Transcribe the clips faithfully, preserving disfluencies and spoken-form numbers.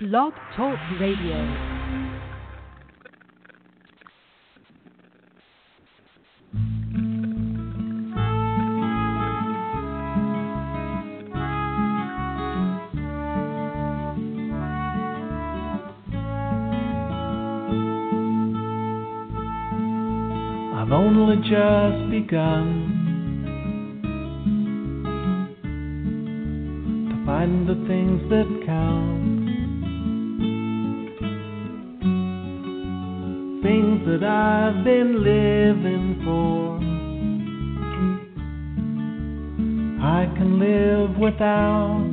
Blog Talk Radio. I've only just begun to find the things that count, things that I've been living for. I can live without,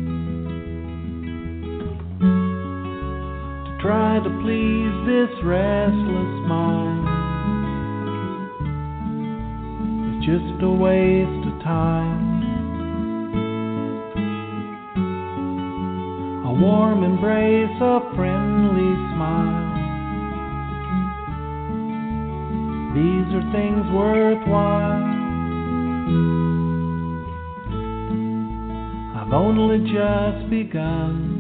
to try to please this restless mind. Just a waste of time. A warm embrace, a friendly smile. These are things worthwhile. I've only just begun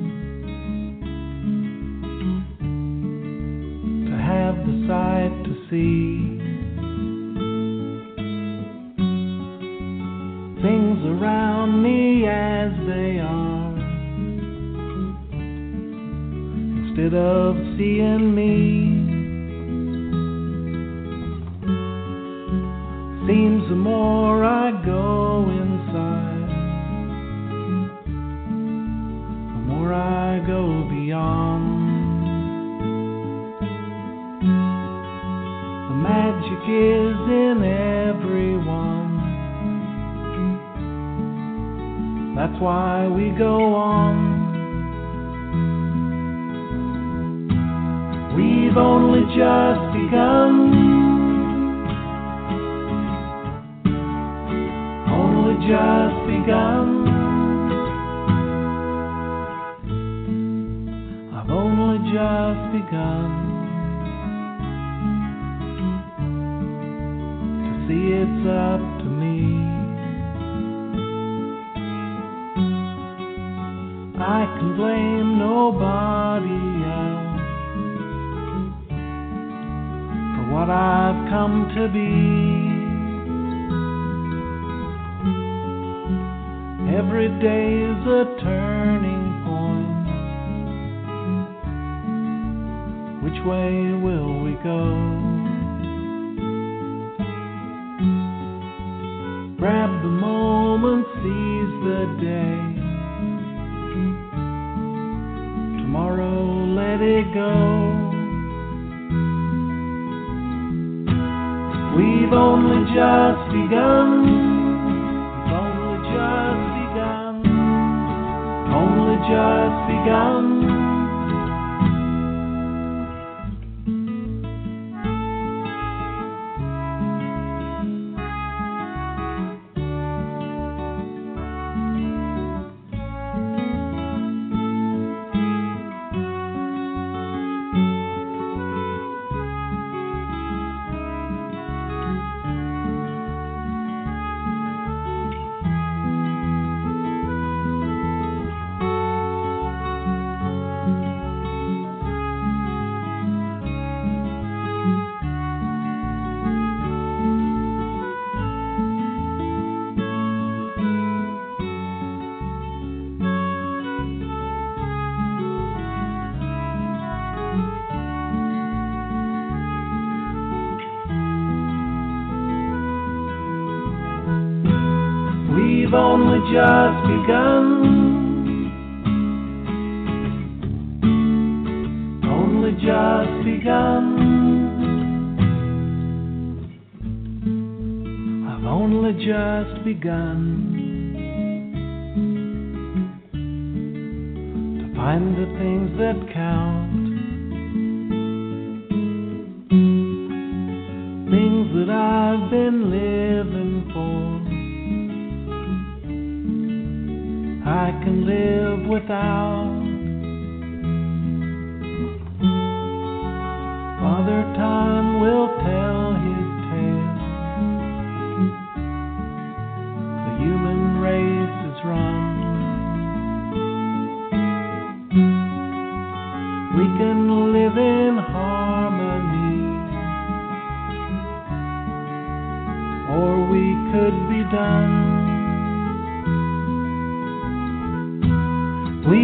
to have the sight to see things around me as they are, instead of seeing me. Seems the more I go inside, the more I go beyond. The magic is in everyone. That's why we go on. We've only just begun, only just begun. I've only just begun to see it's up to me. I can blame nobody else for what I've come to be. Every day's a turning point. Which way will we go? Grab the moment, seize the day. Tomorrow, let it go. We've only just begun. We've only just begun. Only just begun. We've only just begun, only just begun. I've only just begun to find the things that count, things that I've been living for. I can live without. Father Time will tell his tale. The human race is run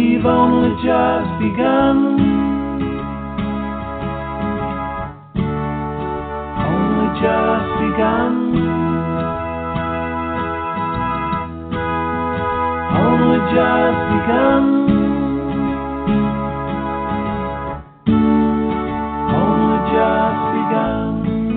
we've only just begun. Only just begun. Only just begun. Only just begun.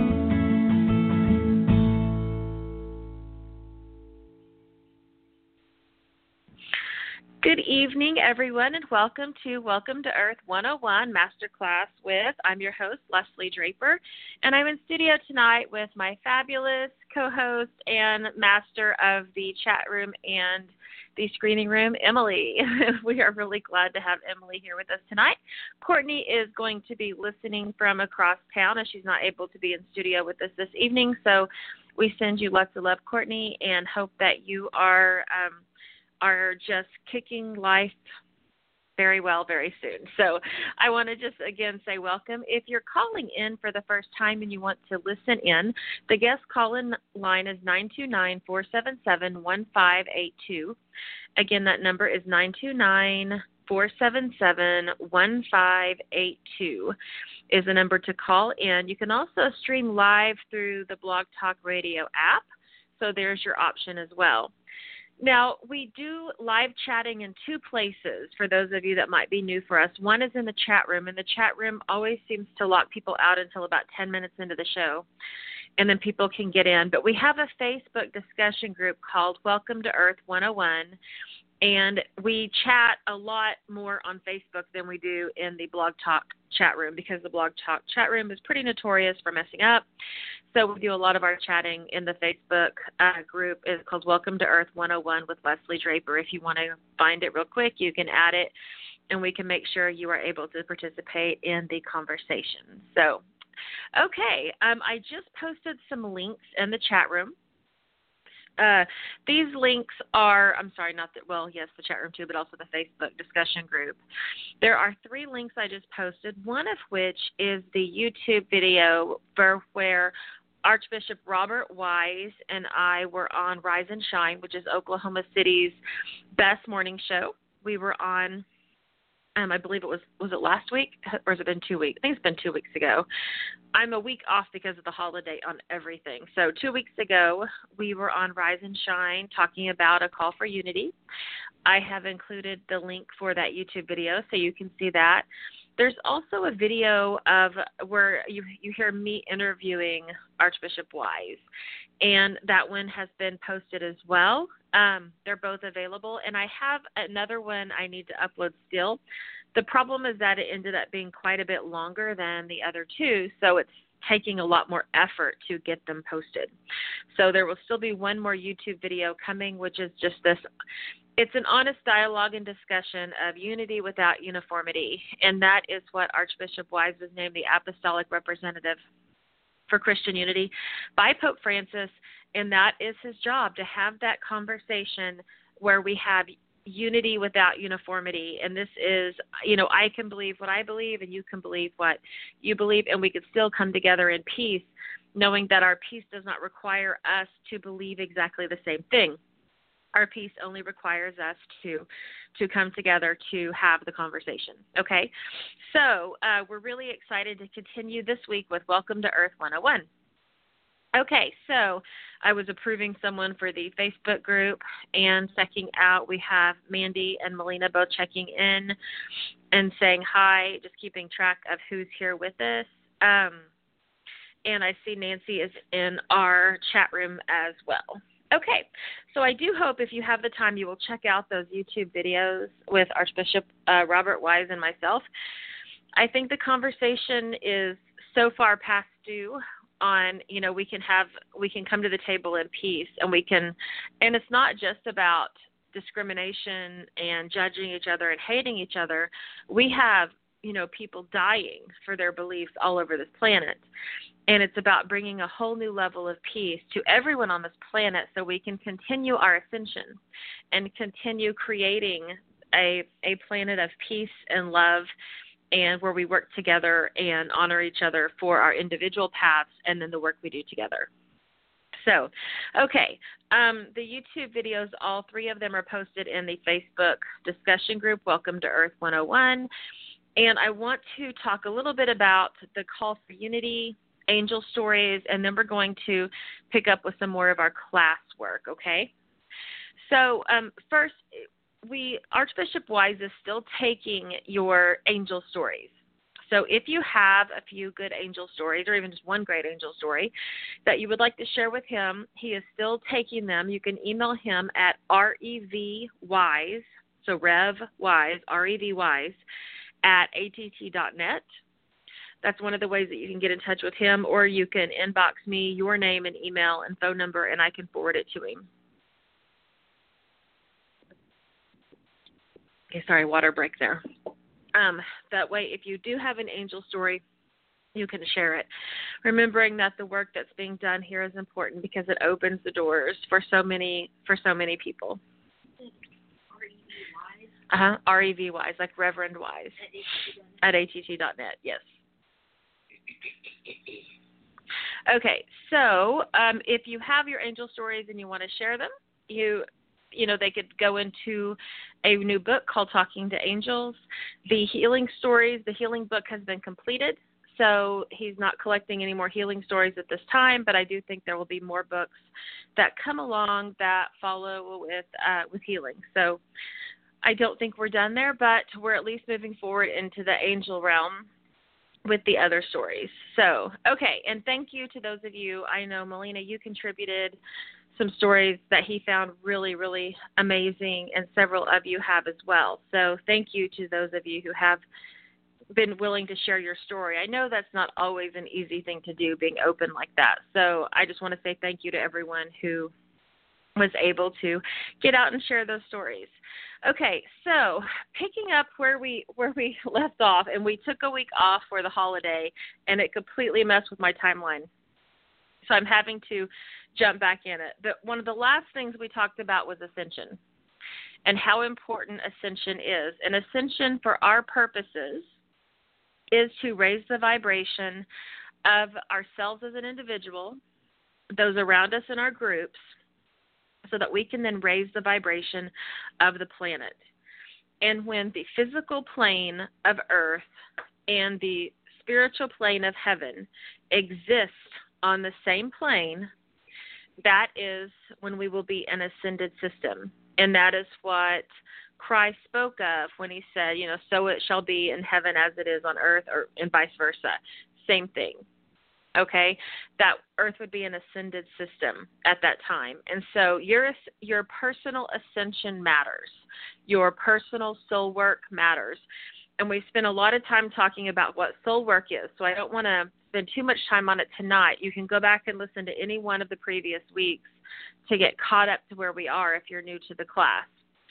Good evening, everyone, and welcome to Welcome to Earth one oh one Masterclass with, I'm your host, Leslie Draper, and I'm in studio tonight with my fabulous co-host and master of the chat room and the screening room, Emily. We are really glad to have Emily here with us tonight. Courtney is going to be listening from across town as she's not able to be in studio with us this evening, so we send you lots of love, Courtney, and hope that you are um, are just kicking life very well very soon. So I want to just again say welcome. If you're calling in for the first time and you want to listen in, the guest call-in line is nine two nine, four seven seven, one five eight two. Again, that number is nine two nine, four seven seven, one five eight two is the number to call in. You can also stream live through the Blog Talk Radio app, so there's your option as well. Now, we do live chatting in two places for those of you that might be new for us. One is in the chat room, and the chat room always seems to lock people out until about ten minutes into the show, and then people can get in. But we have a Facebook discussion group called Welcome to Earth one oh one, and we chat a lot more on Facebook than we do in the Blog Talk chat room because the Blog Talk chat room is pretty notorious for messing up. So we do a lot of our chatting in the Facebook uh, group. It's called Welcome to Earth one oh one with Leslie Draper. If you want to find it real quick, you can add it, and we can make sure you are able to participate in the conversation. So, okay, um, I just posted some links in the chat room. Uh, these links are, I'm sorry, not that, well, yes, the chat room too, but also the Facebook discussion group. There are three links I just posted, one of which is the YouTube video for where Archbishop Robert Wise and I were on Rise and Shine, which is Oklahoma City's best morning show. We were on, um, I believe it was, was it last week or has it been two weeks? I think it's been two weeks ago. I'm a week off because of the holiday on everything. So two weeks ago, we were on Rise and Shine talking about a call for unity. I have included the link for that YouTube video so you can see that. There's also a video of where you you hear me interviewing Archbishop Wise, and that one has been posted as well. Um, they're both available, and I have another one I need to upload still. The problem is that it ended up being quite a bit longer than the other two, so it's taking a lot more effort to get them posted. So there will still be one more YouTube video coming, which is just this. It's an honest dialogue and discussion of unity without uniformity, and that is what Archbishop Wise was named the Apostolic Representative for Christian Unity by Pope Francis, and that is his job, to have that conversation where we have unity without uniformity. And this is, you know, I can believe what I believe and you can believe what you believe, and we could still come together in peace, knowing that our peace does not require us to believe exactly the same thing. Our peace only requires us to to come together to have the conversation. Okay, so uh, we're really excited to continue this week with Welcome to Earth one oh one. Okay, so I was approving someone for the Facebook group and checking out. We have Mandy and Melina both checking in and saying hi, just keeping track of who's here with us. Um, and I see Nancy is in our chat room as well. Okay, so I do hope if you have the time, you will check out those YouTube videos with Archbishop uh, Robert Wise and myself. I think the conversation is so far past due on, you know, we can have, we can come to the table in peace, and we can, and it's not just about discrimination and judging each other and hating each other. We have, you know, people dying for their beliefs all over this planet. And it's about bringing a whole new level of peace to everyone on this planet so we can continue our ascension and continue creating a a planet of peace and love, and where we work together and honor each other for our individual paths and then the work we do together. So, okay, um, the YouTube videos, all three of them are posted in the Facebook discussion group, Welcome to Earth one oh one. And I want to talk a little bit about the call for unity, angel stories, and then we're going to pick up with some more of our class work, okay? So um, first, we Archbishop Wise is still taking your angel stories. So if you have a few good angel stories or even just one great angel story that you would like to share with him, he is still taking them. You can email him at revwise, so Rev Wise, R E V Wise, at A T T dot net. That's one of the ways that you can get in touch with him, or you can inbox me your name and email and phone number, and I can forward it to him. Okay, sorry, water break there. Um, that way, if you do have an angel story, you can share it. Remembering that the work that's being done here is important because it opens the doors for so many for so many people. Uh-huh. R E V Wise, like Reverend Wise. At A T T dot net, yes. Okay, so um, if you have your angel stories and you want to share them, you you know, they could go into a new book called Talking to Angels. The healing stories, the healing book has been completed, so he's not collecting any more healing stories at this time, but I do think there will be more books that come along that follow with uh, with healing. So I don't think we're done there, but we're at least moving forward into the angel realm with the other stories. So, okay, and thank you to those of you. I know, Melina, you contributed some stories that he found really, really amazing, and several of you have as well. So thank you to those of you who have been willing to share your story. I know that's not always an easy thing to do, being open like that. So I just want to say thank you to everyone who was able to get out and share those stories. Okay, so picking up where we where we left off, and we took a week off for the holiday, and it completely messed with my timeline. So I'm having to jump back in it. But one of the last things we talked about was ascension and how important ascension is. And ascension for our purposes is to raise the vibration of ourselves as an individual, those around us in our groups, so that we can then raise the vibration of the planet. And when the physical plane of Earth and the spiritual plane of heaven exist on the same plane, that is when we will be an ascended system. And that is what Christ spoke of when he said, you know, so it shall be in heaven as it is on earth, or and vice versa. Same thing. Okay, that Earth would be an ascended system at that time. And so your your personal ascension matters. Your personal soul work matters. And we spent a lot of time talking about what soul work is, so I don't want to spend too much time on it tonight. You can go back and listen to any one of the previous weeks to get caught up to where we are if you're new to the class.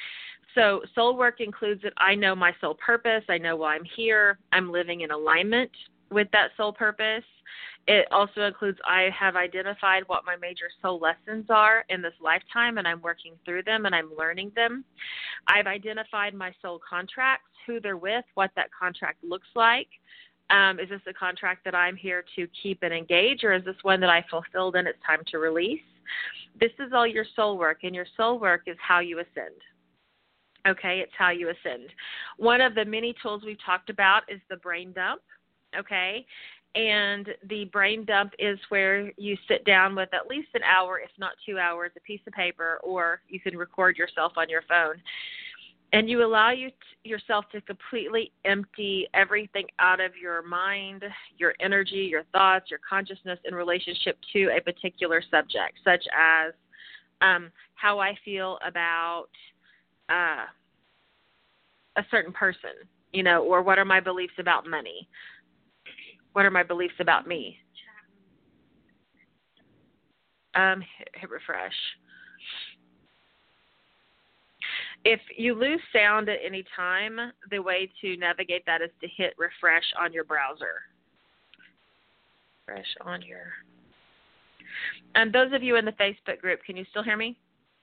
So soul work includes that I know my soul purpose. I know why I'm here. I'm living in alignment with that soul purpose. It also includes I have identified what my major soul lessons are in this lifetime, and I'm working through them and I'm learning them. I've identified my soul contracts, who they're with, what that contract looks like. Um, is this a contract that I'm here to keep and engage, or is this one that I fulfilled and it's time to release? This is all your soul work, and your soul work is how you ascend. Okay, it's how you ascend. One of the many tools we've talked about is the brain dump. Okay, and the brain dump is where you sit down with at least an hour, if not two hours, a piece of paper, or you can record yourself on your phone. And you allow you t- yourself to completely empty everything out of your mind, your energy, your thoughts, your consciousness in relationship to a particular subject, such as um, how I feel about uh, a certain person, you know, or what are my beliefs about money? What are my beliefs about me? Um, hit, hit refresh. If you lose sound at any time, the way to navigate that is to hit refresh on your browser. Refresh on your. And those of you in the Facebook group, can you still hear me?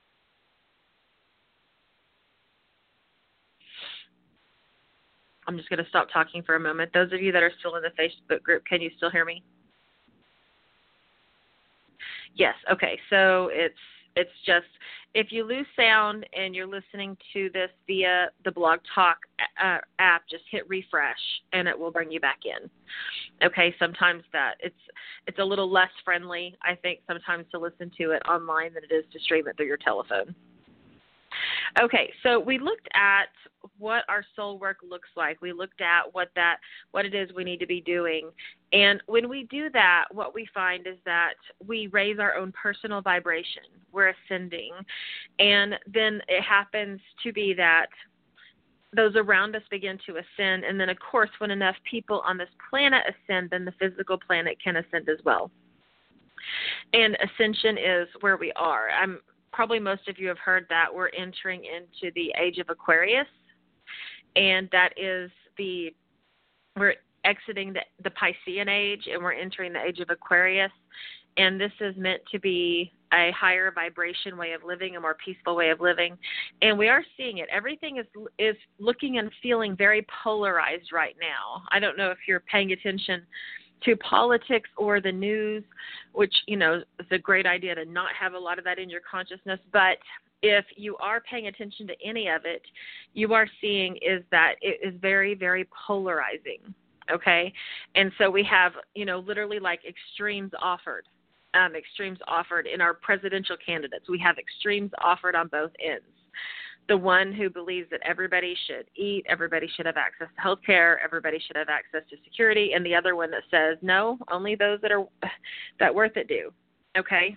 I'm just going to stop talking for a moment. Those of you that are still in the Facebook group, can you still hear me? Yes. Okay. So it's it's just if you lose sound and you're listening to this via the Blog Talk uh, app, just hit refresh and it will bring you back in. Okay. Sometimes that it's it's a little less friendly, I think, sometimes to listen to it online than it is to stream it through your telephone. Okay, so we looked at what our soul work looks like. We looked at what that what it is we need to be doing. And when we do that, what we find is that we raise our own personal vibration. We're ascending. And then it happens to be that those around us begin to ascend. And then, of course, when enough people on this planet ascend, then the physical planet can ascend as well. And ascension is where we are. I'm Probably most of you have heard that we're entering into the age of Aquarius, and that is the, we're exiting the, the Piscean age, and we're entering the age of Aquarius, and this is meant to be a higher vibration way of living, a more peaceful way of living, and we are seeing it. Everything is is looking and feeling very polarized right now. I don't know if you're paying attention to politics or the news, which, you know, is a great idea to not have a lot of that in your consciousness. But if you are paying attention to any of it, you are seeing is that it is very, very polarizing, okay? And so we have, you know, literally like extremes offered, um, extremes offered in our presidential candidates. We have extremes offered on both ends. The one who believes that everybody should eat, everybody should have access to health care, everybody should have access to security, and the other one that says, no, only those that are that worth it do, okay?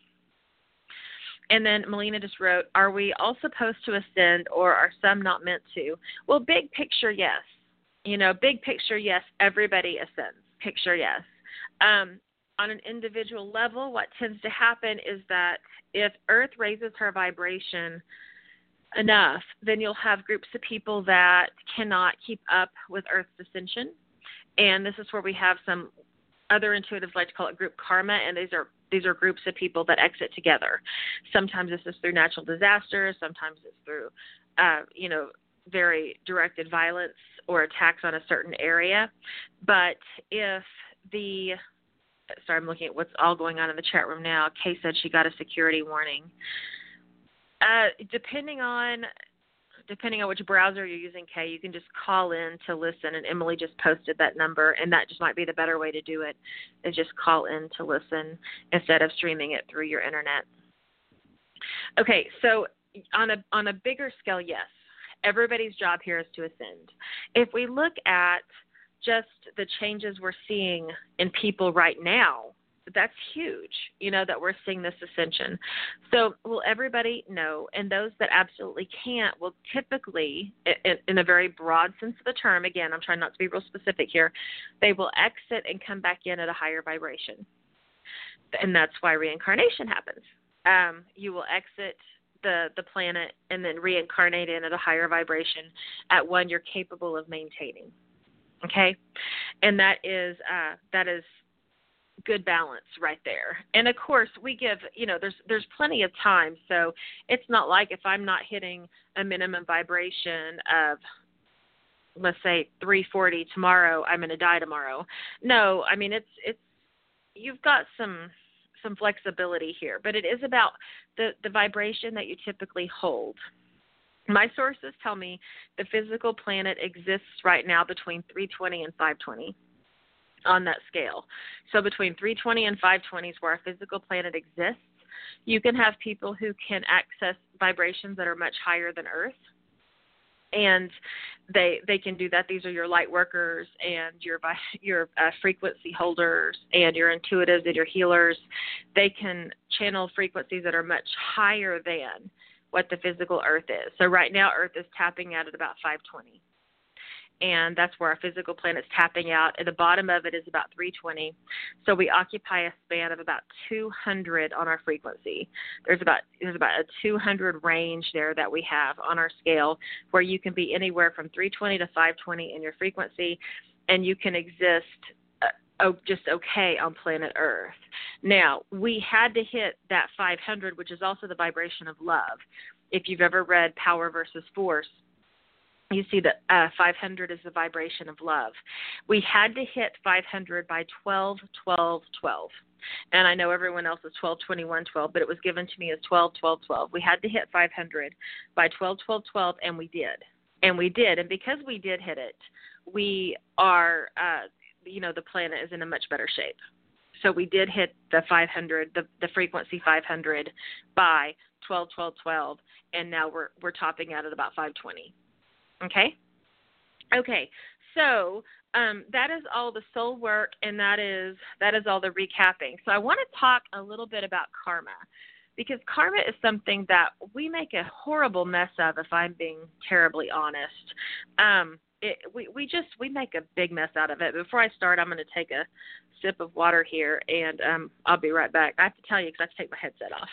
And then Melina just wrote, are we all supposed to ascend or are some not meant to? Well, big picture, yes. You know, big picture, yes, everybody ascends. Picture, yes. Um, on an individual level, what tends to happen is that if Earth raises her vibration enough, then you'll have groups of people that cannot keep up with Earth's ascension. And this is where we have some other intuitives like to call it group karma, and these are these are groups of people that exit together. Sometimes this is through natural disasters, sometimes it's through uh, you know, very directed violence or attacks on a certain area. But if the sorry, I'm looking at what's all going on in the chat room now. Kay said she got a security warning. Uh, depending on depending on which browser you're using, Kay, you can just call in to listen, and Emily just posted that number, and that just might be the better way to do it, is just call in to listen instead of streaming it through your internet. Okay, so on a on a bigger scale, yes, everybody's job here is to ascend. If we look at just the changes we're seeing in people right now, that's huge, you know, that we're seeing this ascension. So will everybody? No. And those that absolutely can't will typically, in, in a very broad sense of the term, again, I'm trying not to be real specific here, they will exit and come back in at a higher vibration. And that's why reincarnation happens. Um, you will exit the, the planet and then reincarnate in at a higher vibration at one you're capable of maintaining. Okay? And that is uh, that is good balance right there. And of course we give, you know, there's there's plenty of time. So it's not like if I'm not hitting a minimum vibration of, let's say, three forty tomorrow, I'm going to die tomorrow. No, I mean, it's it's you've got some some flexibility here, but it is about the, the vibration that you typically hold. My sources tell me the physical planet exists right now between three twenty and five twenty. On that scale. So between three twenty and five twenty is where our physical planet exists. You can have people who can access vibrations that are much higher than Earth, and they they can do that. These are your light workers and your your uh, frequency holders and your intuitives and your healers. They can channel frequencies that are much higher than what the physical Earth is. So right now Earth is tapping out at about five twenty. And that's where our physical planet is tapping out. At the bottom of it is about three twenty. So we occupy a span of about two hundred on our frequency. There's about there's about a two hundred range there that we have on our scale, where you can be anywhere from three twenty to five twenty in your frequency, and you can exist uh, oh, just okay on planet Earth. Now, we had to hit that five hundred, which is also the vibration of love. If you've ever read Power versus Force, You see that uh, five hundred is the vibration of love. We had to hit five hundred by twelve, twelve, twelve. And I know everyone else is twelve, twenty-one, twelve, but it was given to me as twelve, twelve, twelve. We had to hit five hundred by twelve, twelve, twelve, and we did. And we did. And because we did hit it, we are, uh, you know, the planet is in a much better shape. So we did hit the five hundred, the, the frequency five hundred by twelve, twelve, twelve, and now we're we're topping out at about five twenty. Okay? Okay. So um, that is all the soul work, and that is that is all the recapping. So I want to talk a little bit about karma, because karma is something that we make a horrible mess of, if I'm being terribly honest. Um, it, we, we just, we make a big mess out of it. Before I start, I'm going to take a sip of water here, and um, I'll be right back. I have to tell you because I have to take my headset off.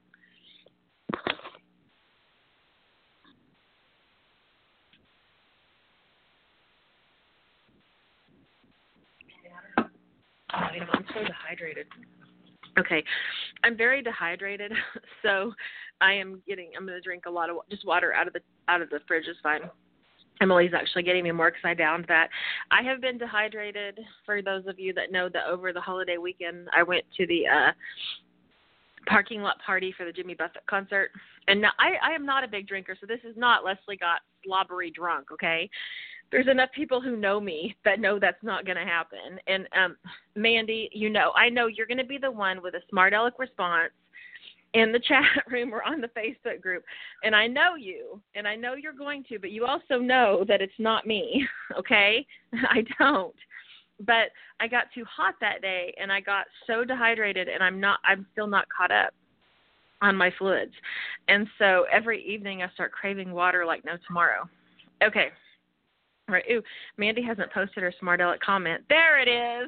Oh, you know, I'm so dehydrated. Okay, I'm very dehydrated, so I am getting. I'm going to drink a lot of just water out of the out of the fridge is fine. Emily's actually getting me more because I downed that. I have been dehydrated. For those of you that know that over the holiday weekend, I went to the uh, parking lot party for the Jimmy Buffett concert, and now I, I am not a big drinker, so this is not Leslie got slobbery drunk. Okay. There's enough people who know me that know that's not going to happen. And um, Mandy, you know, I know you're going to be the one with a smart aleck response in the chat room or on the Facebook group. And I know you, and I know you're going to, but you also know that it's not me, okay? I don't. But I got too hot that day, and I got so dehydrated, and I'm not. I'm still not caught up on my fluids. And so every evening I start craving water like no tomorrow. Okay. Right. Ooh, Mandy hasn't posted her smart aleck comment. There it is.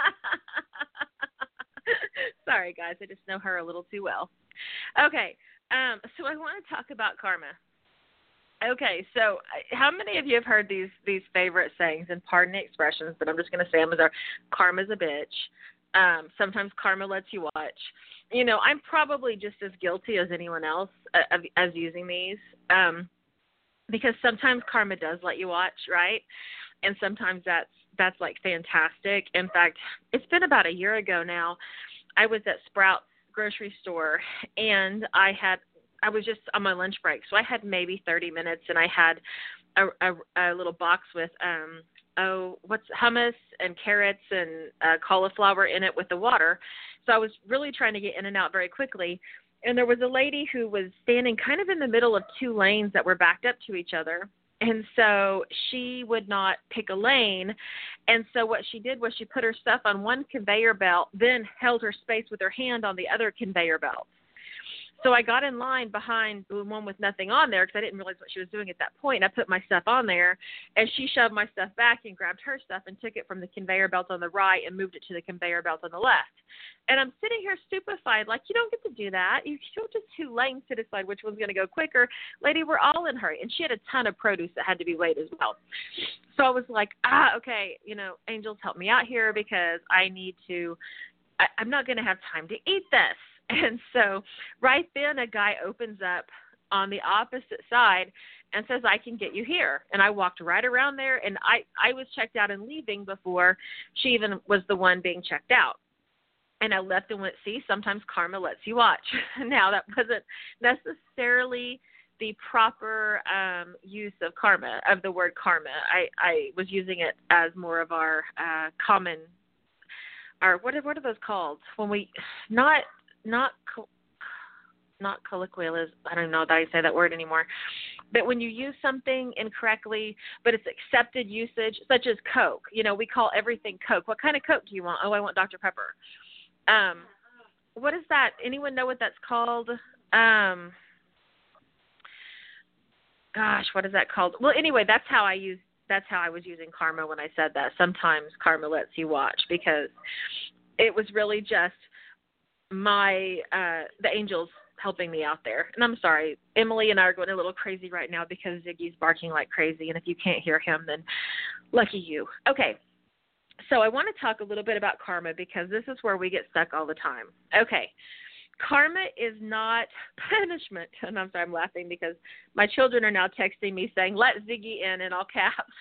Sorry, guys. I just know her a little too well. Okay. Um, so I want to talk about karma. Okay. So how many of you have heard these these favorite sayings, and pardon the expressions, but I'm just going to say them as our karma's a bitch. Um, sometimes karma lets you watch. You know, I'm probably just as guilty as anyone else uh, of, as using these. Um Because sometimes karma does let you watch, right? And sometimes that's that's like fantastic. In fact, it's been about a year ago now. I was at Sprouts grocery store, and I had I was just on my lunch break, so I had maybe thirty minutes, and I had a, a, a little box with um oh what's hummus and carrots and uh, cauliflower in it with the water. So I was really trying to get in and out very quickly. And there was a lady who was standing kind of in the middle of two lanes that were backed up to each other. And so she would not pick a lane. And so what she did was she put her stuff on one conveyor belt, then held her space with her hand on the other conveyor belt. So I got in line behind the one with nothing on there because I didn't realize what she was doing at that point. I put my stuff on there, and she shoved my stuff back and grabbed her stuff and took it from the conveyor belt on the right and moved it to the conveyor belt on the left. And I'm sitting here stupefied, like, you don't get to do that. You don't just two lanes to decide which one's going to go quicker. Lady, we're all in a hurry. And she had a ton of produce that had to be weighed as well. So I was like, ah, okay, you know, angels, help me out here because I need to, I, I'm not going to have time to eat this. And so right then a guy opens up on the opposite side and says, I can get you here. And I walked right around there, and I, I was checked out and leaving before she even was the one being checked out. And I left and went, see, sometimes karma lets you watch. Now, that wasn't necessarily the proper um, use of karma, of the word karma. I, I was using it as more of our uh, common, our, what are, what are those called? When we, not... Not not colloquialism. I don't know that I say that word anymore. But when you use something incorrectly, but it's accepted usage, such as Coke. You know, we call everything Coke. What kind of Coke do you want? Oh, I want Doctor Pepper. Um, what is that? Anyone know what that's called? Um, gosh, what is that called? Well, anyway, that's how I use. That's how I was using karma when I said that. Sometimes karma lets you watch because it was really just my uh the angels helping me out there. And I'm sorry, Emily and I are going a little crazy right now because Ziggy's barking like crazy, and if you can't hear him, then lucky you. Okay, so I want to talk a little bit about karma because this is where we get stuck all the time. Okay, Karma is not punishment. And I'm sorry, I'm laughing because my children are now texting me saying, let Ziggy in in all caps.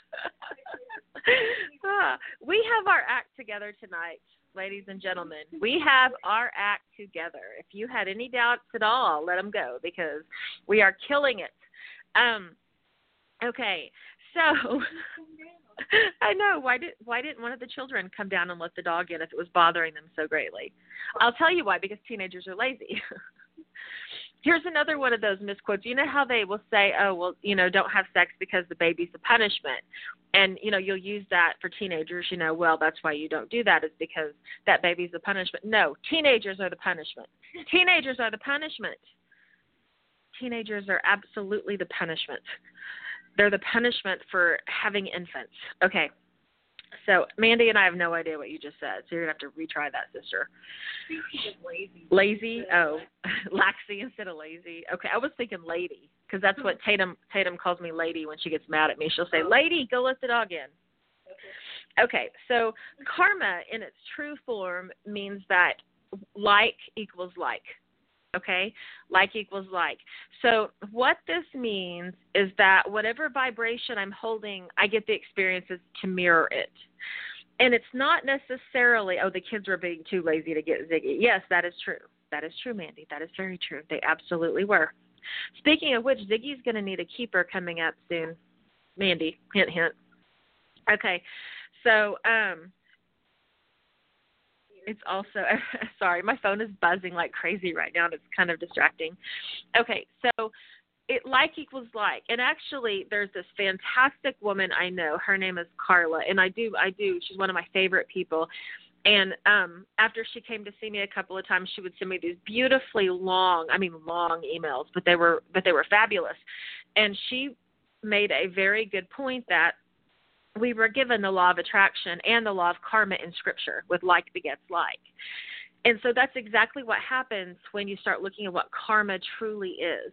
ah, we have our act together tonight, ladies and gentlemen. We have our act together. If you had any doubts at all, let them go because we are killing it. Um, okay, so I know. Why did why didn't one of the children come down and let the dog in if it was bothering them so greatly? I'll tell you why, because teenagers are lazy. Here's another one of those misquotes. You know how they will say, oh, well, you know, don't have sex because the baby's a punishment. And, you know, you'll use that for teenagers, you know, well, that's why you don't do that is because that baby's a punishment. No, teenagers are the punishment. Teenagers are the punishment. Teenagers are absolutely the punishment. They're the punishment for having infants. Okay. So Mandy and I have no idea what you just said, so you're going to have to retry that, sister. Lazy. Lazy? Oh, laxy instead of lazy. Okay, I was thinking lady, because that's what Tatum Tatum calls me lady when she gets mad at me. She'll say, lady, go let the dog in. Okay, so karma in its true form means that like equals like. Okay, like equals like. So what this means is that whatever vibration I'm holding, I get the experiences to mirror it. And it's not necessarily, oh, the kids were being too lazy to get Ziggy. Yes, that is true. That is true, Mandy. That is very true. They absolutely were. Speaking of which, Ziggy's going to need a keeper coming up soon. Mandy, hint, hint. Okay, so um, it's also, sorry, my phone is buzzing like crazy right now, and it's kind of distracting. Okay, so it like equals like. And actually, there's this fantastic woman I know. Her name is Carla, and I do, I do, she's one of my favorite people. And um, after she came to see me a couple of times, she would send me these beautifully long, I mean long emails, but they were, but they were fabulous. And she made a very good point that we were given the law of attraction and the law of karma in Scripture with like begets like. And so that's exactly what happens when you start looking at what karma truly is.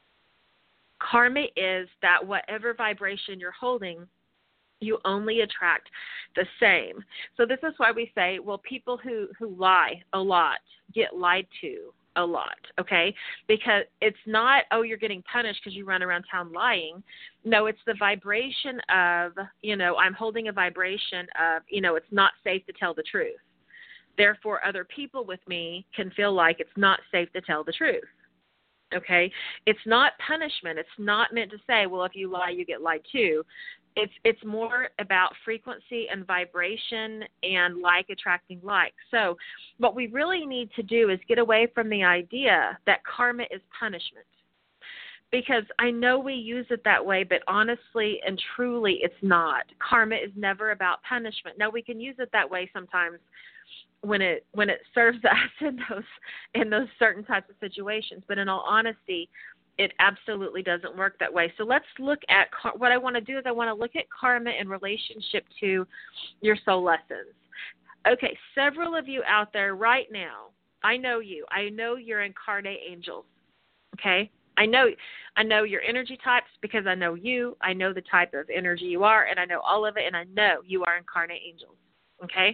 Karma is that whatever vibration you're holding, you only attract the same. So this is why we say, well, people who, who lie a lot get lied to a lot, okay? Because it's not, oh, you're getting punished because you run around town lying. No, it's the vibration of, you know, I'm holding a vibration of, you know, it's not safe to tell the truth. Therefore, other people with me can feel like it's not safe to tell the truth. Okay? It's not punishment. It's not meant to say, well, if you lie, you get lied to. It's it's more about frequency and vibration and like attracting like. So what we really need to do is get away from the idea that karma is punishment. Because I know we use it that way, but honestly and truly it's not. Karma is never about punishment. Now, we can use it that way sometimes when it when it serves us in those in those certain types of situations. But in all honesty, it absolutely doesn't work that way. So let's look at what I want to do is I want to look at karma in relationship to your soul lessons. Okay, several of you out there right now, I know you. I know you're incarnate angels. Okay? I know I know your energy types because I know you. I know the type of energy you are, and I know all of it, and I know you are incarnate angels. Okay?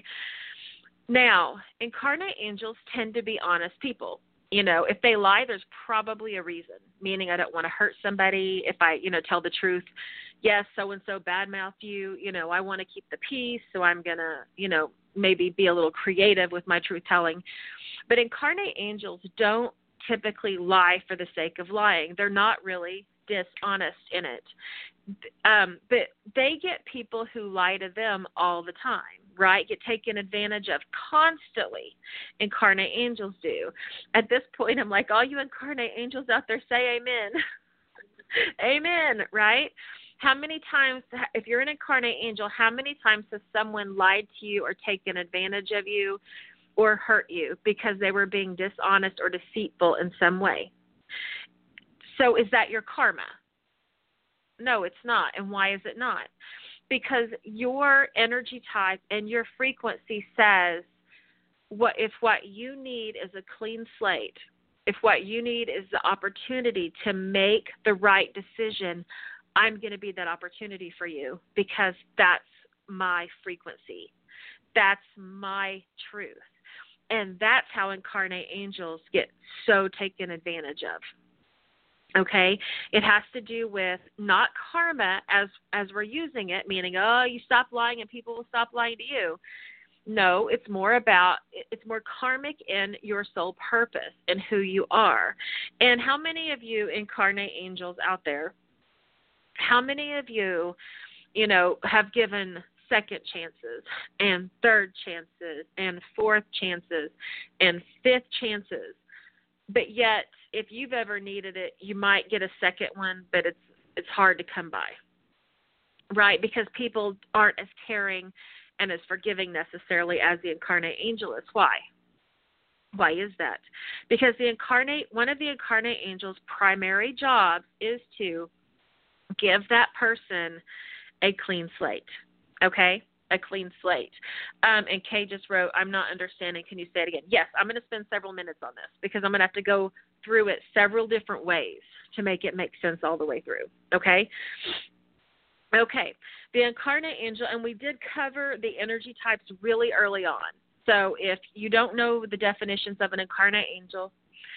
Now, incarnate angels tend to be honest people. You know, if they lie, there's probably a reason, meaning I don't want to hurt somebody. If I, you know, tell the truth, yes, so-and-so badmouthed you, you know, I want to keep the peace, so I'm going to, you know, maybe be a little creative with my truth telling. But incarnate angels don't typically lie for the sake of lying. They're not really dishonest in it. Um, but they get people who lie to them all the time, right? Get taken advantage of constantly. Incarnate angels do. At this point, I'm like, all you incarnate angels out there, say amen. Amen, right? How many times, if you're an incarnate angel, how many times has someone lied to you or taken advantage of you or hurt you because they were being dishonest or deceitful in some way? So is that your karma? No, it's not. And why is it not? Because your energy type and your frequency says what if what you need is a clean slate, if what you need is the opportunity to make the right decision, I'm going to be that opportunity for you because that's my frequency. That's my truth. And that's how incarnate angels get so taken advantage of. Okay? It has to do with not karma as as we're using it, meaning, oh, you stop lying and people will stop lying to you. No, it's more about, it's more karmic in your soul purpose and who you are. And how many of you incarnate angels out there, how many of you, you know, have given second chances and third chances and fourth chances and fifth chances? But yet, if you've ever needed it, you might get a second one, but it's it's hard to come by, right? Because people aren't as caring and as forgiving necessarily as the incarnate angel is. Why? Why is that? Because the incarnate, one of the incarnate angel's primary jobs is to give that person a clean slate, okay? A clean slate. Um, and Kay just wrote, I'm not understanding. Can you say it again? Yes, I'm going to spend several minutes on this because I'm going to have to go through it several different ways to make it make sense all the way through, okay? Okay, the incarnate angel, and we did cover the energy types really early on. So if you don't know the definitions of an incarnate angel,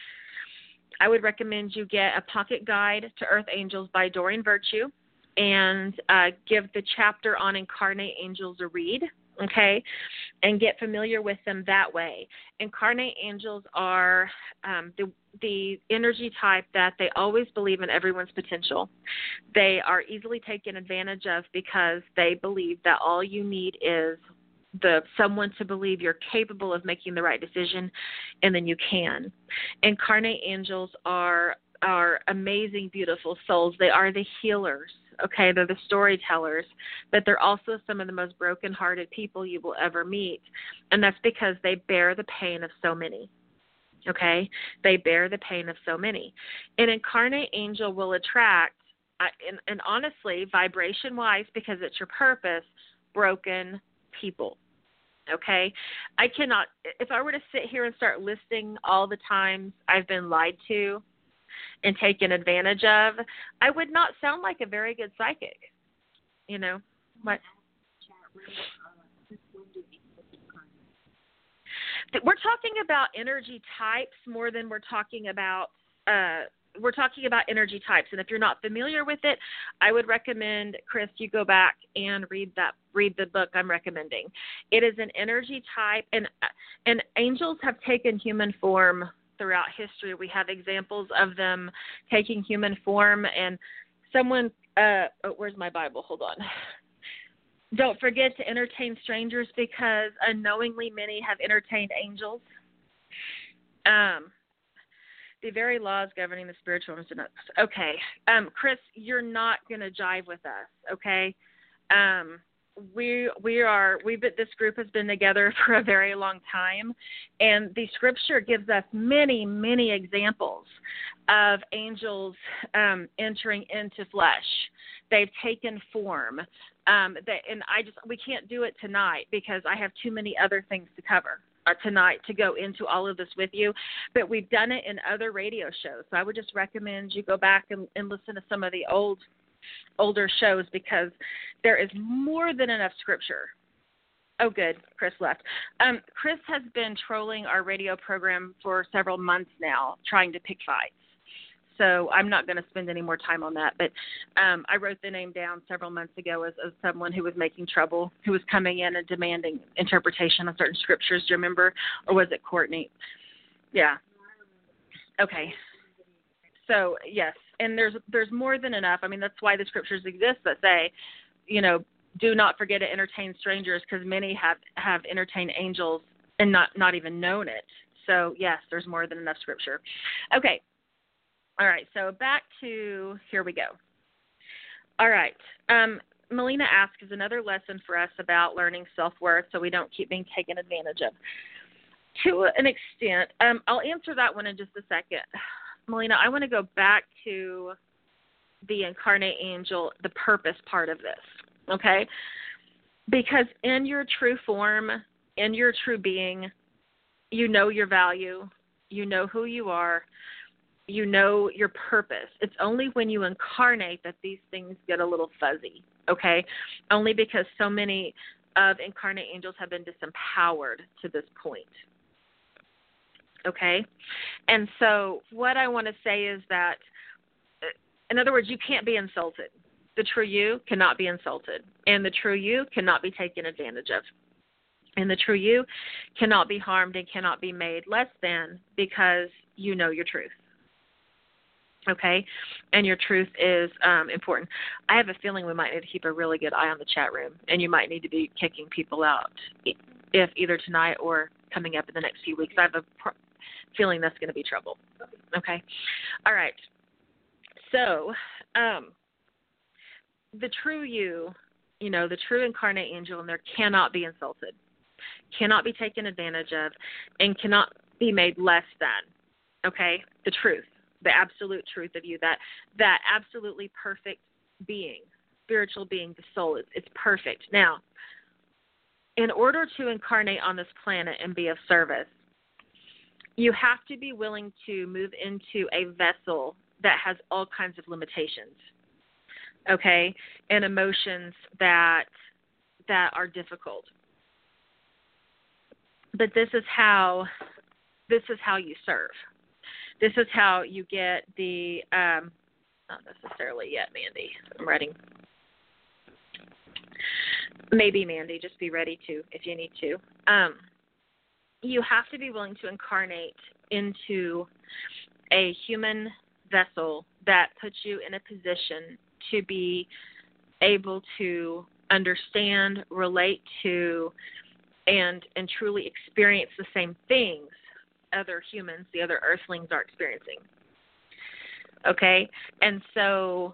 I would recommend you get a pocket guide to Earth Angels by Doreen Virtue and uh, give the chapter on incarnate angels a read, okay, and get familiar with them that way. Incarnate angels are um, the the energy type that they always believe in everyone's potential. They are easily taken advantage of because they believe that all you need is the someone to believe you're capable of making the right decision, and then you can. Incarnate angels are are amazing, beautiful souls. They are the healers. Okay, they're the storytellers, but they're also some of the most broken-hearted people you will ever meet, and that's because they bear the pain of so many. Okay, they bear the pain of so many. An incarnate angel will attract, uh, and, and honestly, vibration-wise, because it's your purpose, broken people. Okay, I cannot, if I were to sit here and start listing all the times I've been lied to and taken advantage of, I would not sound like a very good psychic. You know, what? We're talking about energy types more than we're talking about. Uh, we're talking about energy types, and if you're not familiar with it, I would recommend, Chris, you go back and read that. Read the book I'm recommending. It is an energy type, and and angels have taken human form throughout history. We have examples of them taking human form, and someone. Uh, oh, where's my Bible? Hold on. Don't forget to entertain strangers because unknowingly many have entertained angels. Um, the very laws governing the spiritual. Okay. Um, Chris, you're not going to jive with us, okay? Um, we we are we've been, this group has been together for a very long time, and the scripture gives us many many examples of angels um, entering into flesh. They've taken form. Um, they, and I just we can't do it tonight because I have too many other things to cover uh, tonight to go into all of this with you. But we've done it in other radio shows, so I would just recommend you go back and, and listen to some of the old older shows because there is more than enough scripture. Oh, good. Chris left. Um, Chris has been trolling our radio program for several months now, trying to pick fights. So I'm not going to spend any more time on that. But um, I wrote the name down several months ago as, as someone who was making trouble, who was coming in and demanding interpretation of certain scriptures. Do you remember? Or was it Courtney? Yeah. Okay. So, yes. And there's there's more than enough. I mean, that's why the scriptures exist that say, you know, do not forget to entertain strangers because many have, have entertained angels and not, not even known it. So, yes, there's more than enough scripture. Okay. All right, so back to, here we go. All right, um, Melina asks, is another lesson for us about learning self-worth so we don't keep being taken advantage of? To an extent, um, I'll answer that one in just a second. Melina, I want to go back to the incarnate angel, the purpose part of this, okay? Because in your true form, in your true being, you know your value, you know who you are, you know your purpose. It's only when you incarnate that these things get a little fuzzy, okay? Only because so many of incarnate angels have been disempowered to this point, Okay? And so what I want to say is that, in other words, you can't be insulted. The true you cannot be insulted. And the true you cannot be taken advantage of. And the true you cannot be harmed and cannot be made less than because you know your truth. Okay? And your truth is um, important. I have a feeling we might need to keep a really good eye on the chat room, and you might need to be kicking people out if either tonight or coming up in the next few weeks. I have a pr- feeling that's going to be trouble. Okay? All right. So, um, the true you, you know, the true incarnate angel in there cannot be insulted, cannot be taken advantage of, and cannot be made less than, okay? The truth, the absolute truth of you, that that absolutely perfect being, spiritual being, the soul, it's, it's perfect. Now, in order to incarnate on this planet and be of service, you have to be willing to move into a vessel that has all kinds of limitations, okay, and emotions that that are difficult. But this is how this is how you serve. This is how you get the um, not necessarily yet, Mandy. I'm writing. Maybe Mandy, just be ready to if you need to. Um, you have to be willing to incarnate into a human vessel that puts you in a position to be able to understand, relate to, and and truly experience the same things other humans, the other earthlings, are experiencing. Okay? And so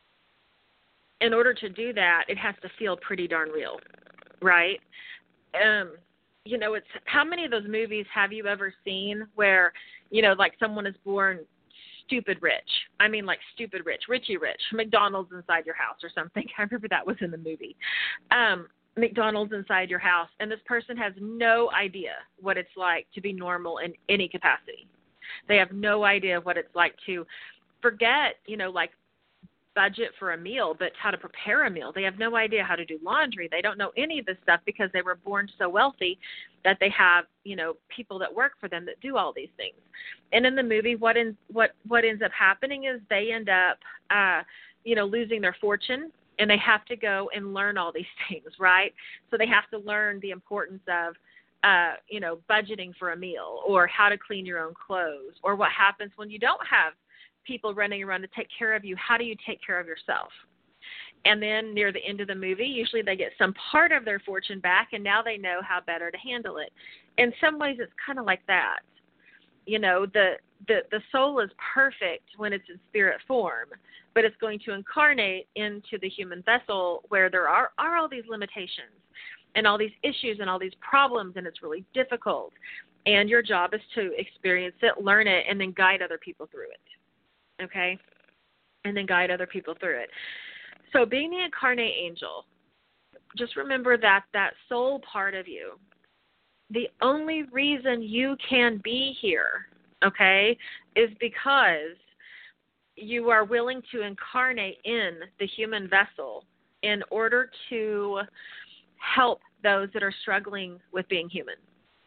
in order to do that, it has to feel pretty darn real, right? Um, you know, it's how many of those movies have you ever seen where, you know, like someone is born stupid rich. I mean, like stupid rich, Richie rich, McDonald's inside your house or something. I remember that was in the movie. Um, McDonald's inside your house, and this person has no idea what it's like to be normal in any capacity. They have no idea what it's like to forget, you know, like budget for a meal, but how to prepare a meal. They have no idea how to do laundry. They don't know any of this stuff because they were born so wealthy that they have, you know, people that work for them that do all these things. And in the movie, what in, what what ends up happening is they end up, uh, you know, losing their fortune, and they have to go and learn all these things, right? So they have to learn the importance of, uh, you know, budgeting for a meal, or how to clean your own clothes, or what happens when you don't have people running around to take care of you. How do you take care of yourself? And then near the end of the movie, usually they get some part of their fortune back, and now they know how better to handle it. In some ways, it's kind of like that. You know, the, the, the soul is perfect when it's in spirit form, but it's going to incarnate into the human vessel where there are, are all these limitations and all these issues and all these problems, and it's really difficult. And your job is to experience it, learn it, and then guide other people through it. Okay? And then guide other people through it. So being the incarnate angel, just remember that that soul part of you, the only reason you can be here, okay, is because you are willing to incarnate in the human vessel in order to help those that are struggling with being human.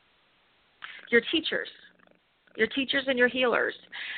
Your teachers, your teachers and your healers.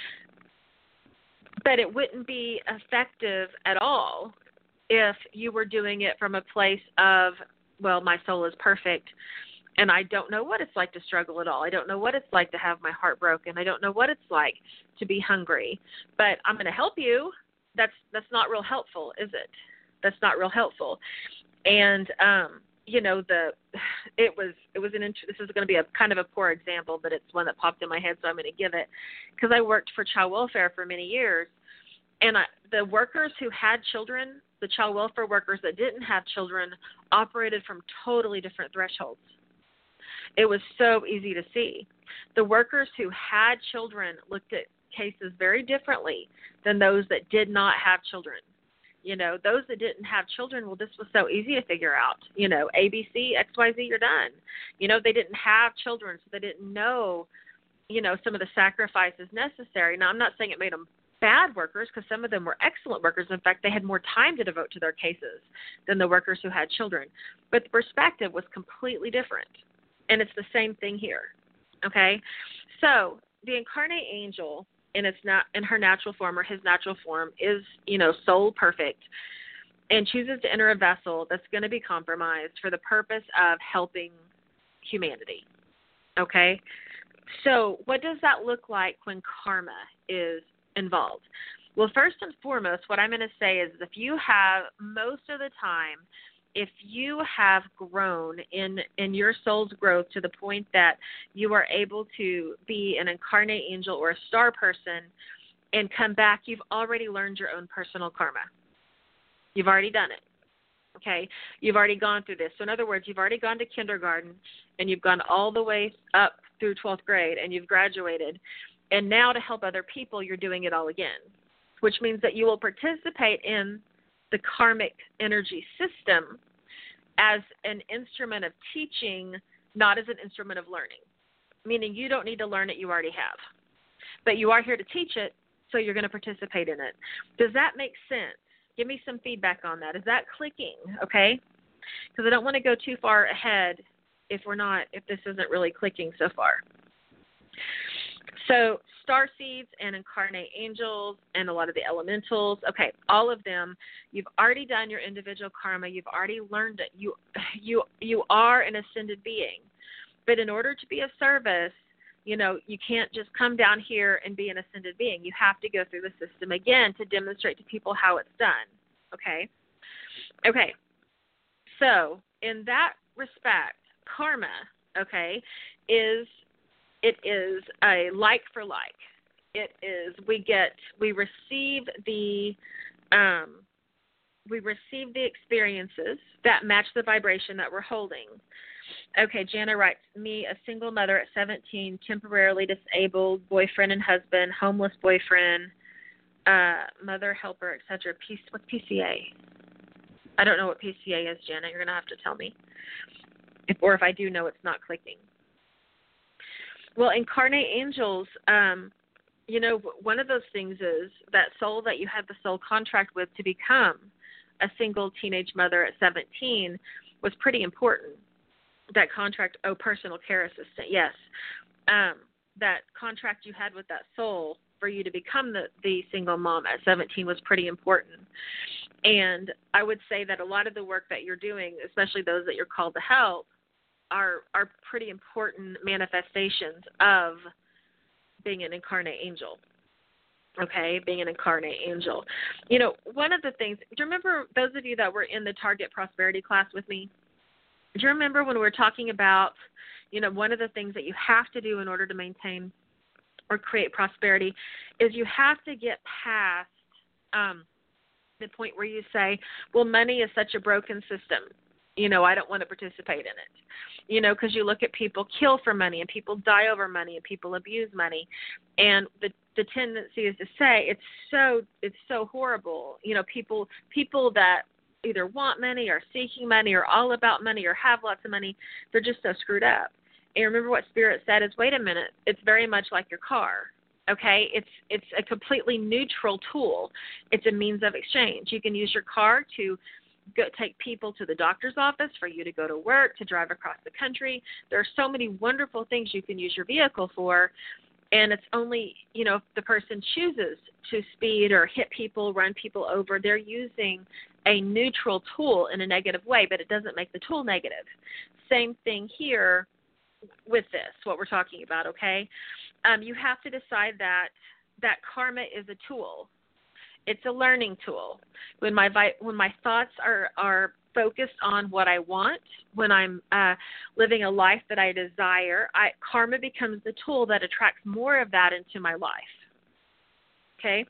But it wouldn't be effective at all if you were doing it from a place of, well, my soul is perfect, and I don't know what it's like to struggle at all. I don't know what it's like to have my heart broken. I don't know what it's like to be hungry. But I'm going to help you. That's that's not real helpful, is it? That's not real helpful. And um, you know, the it was it was an int- this is going to be a kind of a poor example, but it's one that popped in my head, so I'm going to give it, because I worked for child welfare for many years, and I, the workers who had children, the child welfare workers that didn't have children, operated from totally different thresholds. It was so easy to see. The workers who had children looked at cases very differently than those that did not have children. You know, those that didn't have children, well, this was so easy to figure out. You know, A B C, X Y Z, you're done. You know, they didn't have children, so they didn't know, you know, some of the sacrifices necessary. Now, I'm not saying it made them bad workers, because some of them were excellent workers. In fact, they had more time to devote to their cases than the workers who had children. But the perspective was completely different. And it's the same thing here. Okay? So the incarnate angel in its not in her natural form or his natural form is, you know, soul perfect and chooses to enter a vessel that's going to be compromised for the purpose of helping humanity. Okay? So what does that look like when karma is involved? Well, first and foremost, what I'm going to say is if you have, most of the time, if you have grown in, in your soul's growth to the point that you are able to be an incarnate angel or a star person and come back, you've already learned your own personal karma. You've already done it. Okay? You've already gone through this. So in other words, you've already gone to kindergarten and you've gone all the way up through twelfth grade and you've graduated. And now to help other people, you're doing it all again, which means that you will participate in the karmic energy system as an instrument of teaching, not as an instrument of learning, meaning you don't need to learn it, you already have. But you are here to teach it, so you're going to participate in it. Does that make sense? Give me some feedback on that. Is that clicking, okay? Because I don't want to go too far ahead if we're not, if this isn't really clicking so far. So star seeds and incarnate angels and a lot of the elementals, okay, all of them, you've already done your individual karma. You've already learned it. You, you, you are an ascended being. But in order to be of service, you know, you can't just come down here and be an ascended being. You have to go through the system again to demonstrate to people how it's done, okay? Okay, so in that respect, karma, okay, is it is a like for like. It is we get we receive the um, we receive the experiences that match the vibration that we're holding. Okay, Jana writes, me, a single mother at seventeen, temporarily disabled, boyfriend and husband, homeless boyfriend, uh, mother, helper, et cetera. P- what's P C A? I don't know what P C A is, Jana. You're going to have to tell me. If, or if I do know, it's not clicking. Well, incarnate angels, um, you know, one of those things is that soul that you had the soul contract with to become a single teenage mother at seventeen was pretty important. That contract, oh, personal care assistant, yes. Um, that contract you had with that soul for you to become the, the single mom at seventeen was pretty important. And I would say that a lot of the work that you're doing, especially those that you're called to help, are are pretty important manifestations of being an incarnate angel. Okay, being an incarnate angel. You know, one of the things, do you remember those of you that were in the Target Prosperity class with me? Do you remember when we were talking about, you know, one of the things that you have to do in order to maintain or create prosperity is you have to get past um, the point where you say, well, money is such a broken system. You know, I don't want to participate in it. You know, because you look at people kill for money and people die over money and people abuse money. And the the tendency is to say it's so it's so horrible. You know, people people that either want money or seeking money or all about money or have lots of money, they're just so screwed up. And remember what Spirit said is, wait a minute, it's very much like your car. Okay, it's it's a completely neutral tool. It's a means of exchange. You can use your car to go take people to the doctor's office, for you to go to work, to drive across the country. There are so many wonderful things you can use your vehicle for, and it's only, you know, if the person chooses to speed or hit people, run people over, they're using a neutral tool in a negative way, but it doesn't make the tool negative. Same thing here with this, what we're talking about, okay? Um, you have to decide that that karma is a tool. It's a learning tool. When my when my thoughts are, are focused on what I want, when I'm uh, living a life that I desire, I, karma becomes the tool that attracts more of that into my life. Okay?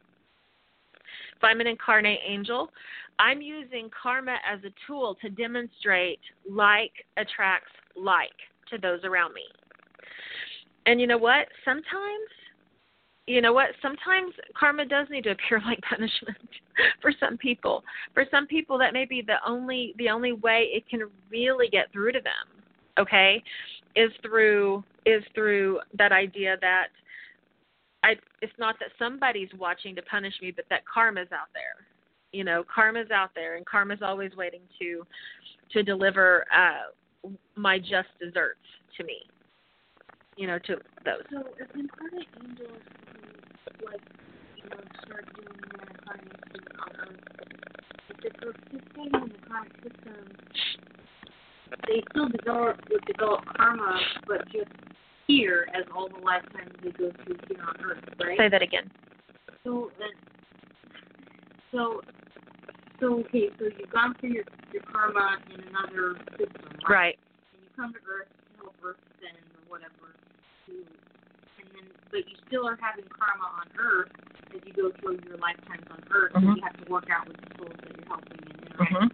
If I'm an incarnate angel, I'm using karma as a tool to demonstrate like attracts like to those around me. And you know what? Sometimes You know what? Sometimes karma does need to appear like punishment for some people. For some people, that may be the only the only way it can really get through to them. Okay, is through is through that idea that I. It's not that somebody's watching to punish me, but that karma's out there. You know, karma's out there, and karma's always waiting to to deliver uh, my just desserts to me. you know, to those. So if incarnate angels who, like, you know, start doing their incarnation on Earth, if they're participating in the karmic system, they still develop would develop karma, but just here as all the lifetimes they go through here on Earth, right? Say that again. So, uh, so, so okay, so you've gone through your, your karma in another system, right? Right. And you come to Earth to help Earth then or whatever, to, and then, but you still are having karma on Earth as you go through your lifetimes on Earth, Mm-hmm. so you have to work out with the souls that you're helping and interacting. Mm-hmm.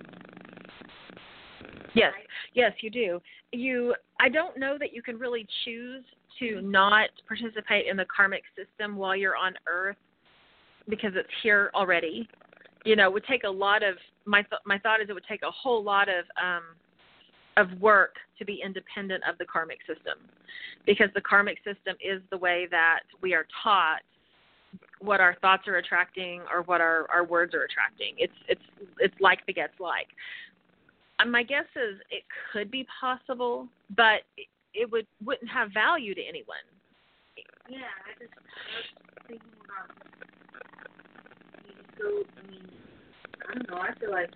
Yes, Right? yes, you do. You, I don't know that you can really choose to not participate in the karmic system while you're on Earth because it's here already. You know, it would take a lot of my th- my thought is it would take a whole lot of um, of work to be independent of the karmic system, because the karmic system is the way that we are taught what our thoughts are attracting or what our, our words are attracting. It's it's it's like begets like. Um, my guess is it could be possible, but it, it would wouldn't have value to anyone. Yeah, I just I was thinking about you just go. I mean, I don't know. I feel like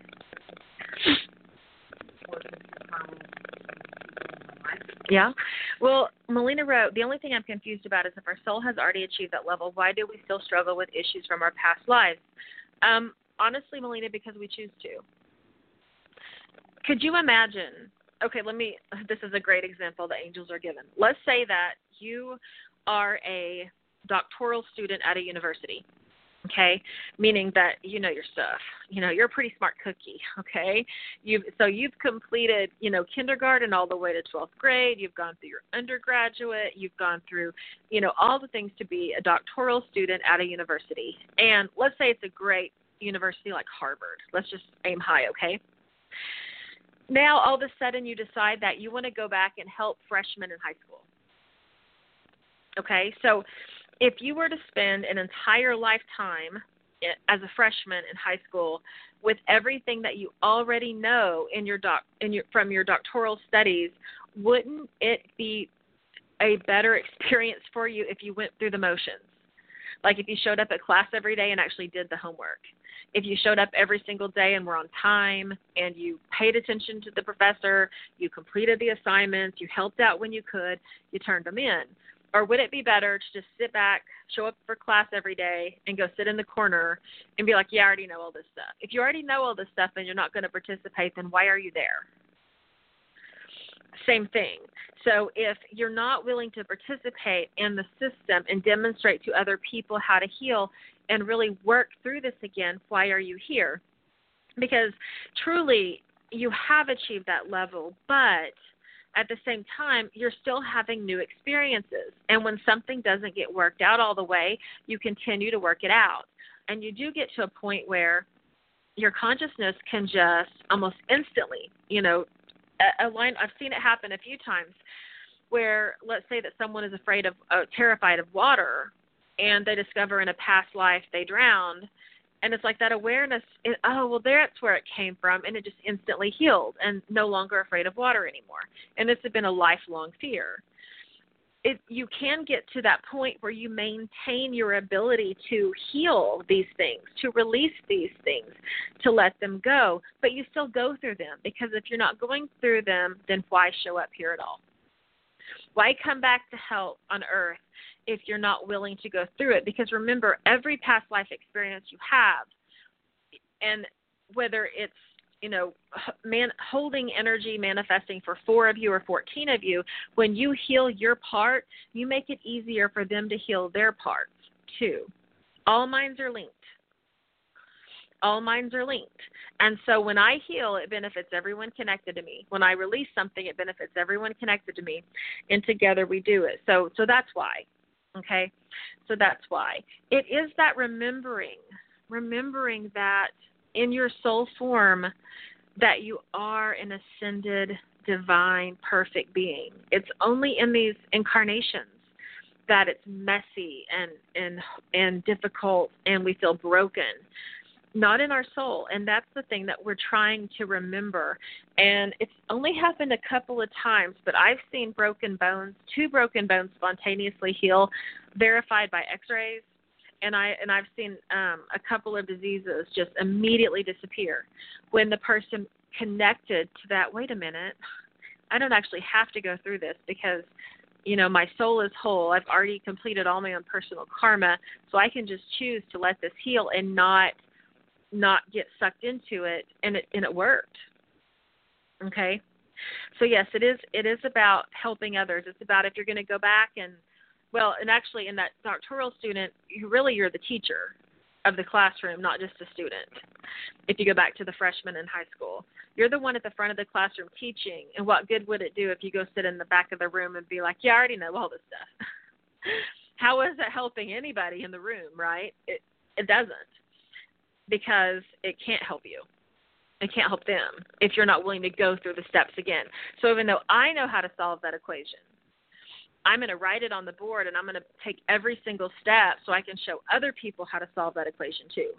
working through karma is my life. Yeah. Well, Melina wrote, the only thing I'm confused about is if our soul has already achieved that level, why do we still struggle with issues from our past lives? Um, honestly, Melina, because we choose to. Could you imagine, okay, let me, this is a great example the angels are given. Let's say that you are a doctoral student at a university, okay, meaning that you know your stuff. You know, you're a pretty smart cookie, okay? You've, so you've completed, you know, kindergarten all the way to twelfth grade. You've gone through your undergraduate. You've gone through, you know, all the things to be a doctoral student at a university. And let's say it's a great university like Harvard. Let's just aim high, okay? Now, all of a sudden, you decide that you want to go back and help freshmen in high school. Okay, so if you were to spend an entire lifetime as a freshman in high school with everything that you already know in your doc, in your, from your doctoral studies, wouldn't it be a better experience for you if you went through the motions? Like if you showed up at class every day and actually did the homework. If you showed up every single day and were on time and you paid attention to the professor, you completed the assignments, you helped out when you could, you turned them in. Or would it be better to just sit back, show up for class every day, and go sit in the corner and be like, yeah, I already know all this stuff. If you already know all this stuff and you're not going to participate, then why are you there? Same thing. So if you're not willing to participate in the system and demonstrate to other people how to heal and really work through this again, why are you here? Because truly you have achieved that level, but at the same time, you're still having new experiences. And when something doesn't get worked out all the way, you continue to work it out. And you do get to a point where your consciousness can just almost instantly, you know, align. I've seen it happen a few times where, let's say that someone is afraid of, uh, terrified of water, and they discover in a past life they drowned. And it's like that awareness, it, oh, well, that's where it came from, and it just instantly healed and no longer afraid of water anymore. And this had been a lifelong fear. It, you can get to that point where you maintain your ability to heal these things, to release these things, to let them go, but you still go through them, because if you're not going through them, then why show up here at all? Why come back to help on Earth if you're not willing to go through it? Because remember, every past life experience you have, and whether it's, you know, man, holding energy, manifesting for four of you or fourteen of you, when you heal your part, you make it easier for them to heal their parts too. All minds are linked. All minds are linked. And so when I heal, it benefits everyone connected to me. When I release something, it benefits everyone connected to me. And together we do it. So so that's why. Okay? So that's why. It is that remembering, remembering that in your soul form that you are an ascended, divine, perfect being. It's only in these incarnations that it's messy and and and difficult and we feel broken. not in our soul. And that's the thing that we're trying to remember. And it's only happened a couple of times, but I've seen broken bones, two broken bones spontaneously heal, verified by x-rays. And, I, and I've seen um, a couple of diseases just immediately disappear when the person connected to that, wait a minute, I don't actually have to go through this because, you know, my soul is whole. I've already completed all my own personal karma, so I can just choose to let this heal and not not get sucked into it, and it and it worked. Okay? So yes, it is it is about helping others. It's about if you're going to go back and, well, and actually in that doctoral student, you really you're the teacher of the classroom, not just a student. If you go back to the freshman in high school, you're the one at the front of the classroom teaching, and what good would it do if you go sit in the back of the room and be like, yeah, I already know all this stuff. How is that helping anybody in the room, right? It it doesn't, because it can't help you. It can't help them if you're not willing to go through the steps again. So even though I know how to solve that equation, I'm going to write it on the board, and I'm going to take every single step so I can show other people how to solve that equation too.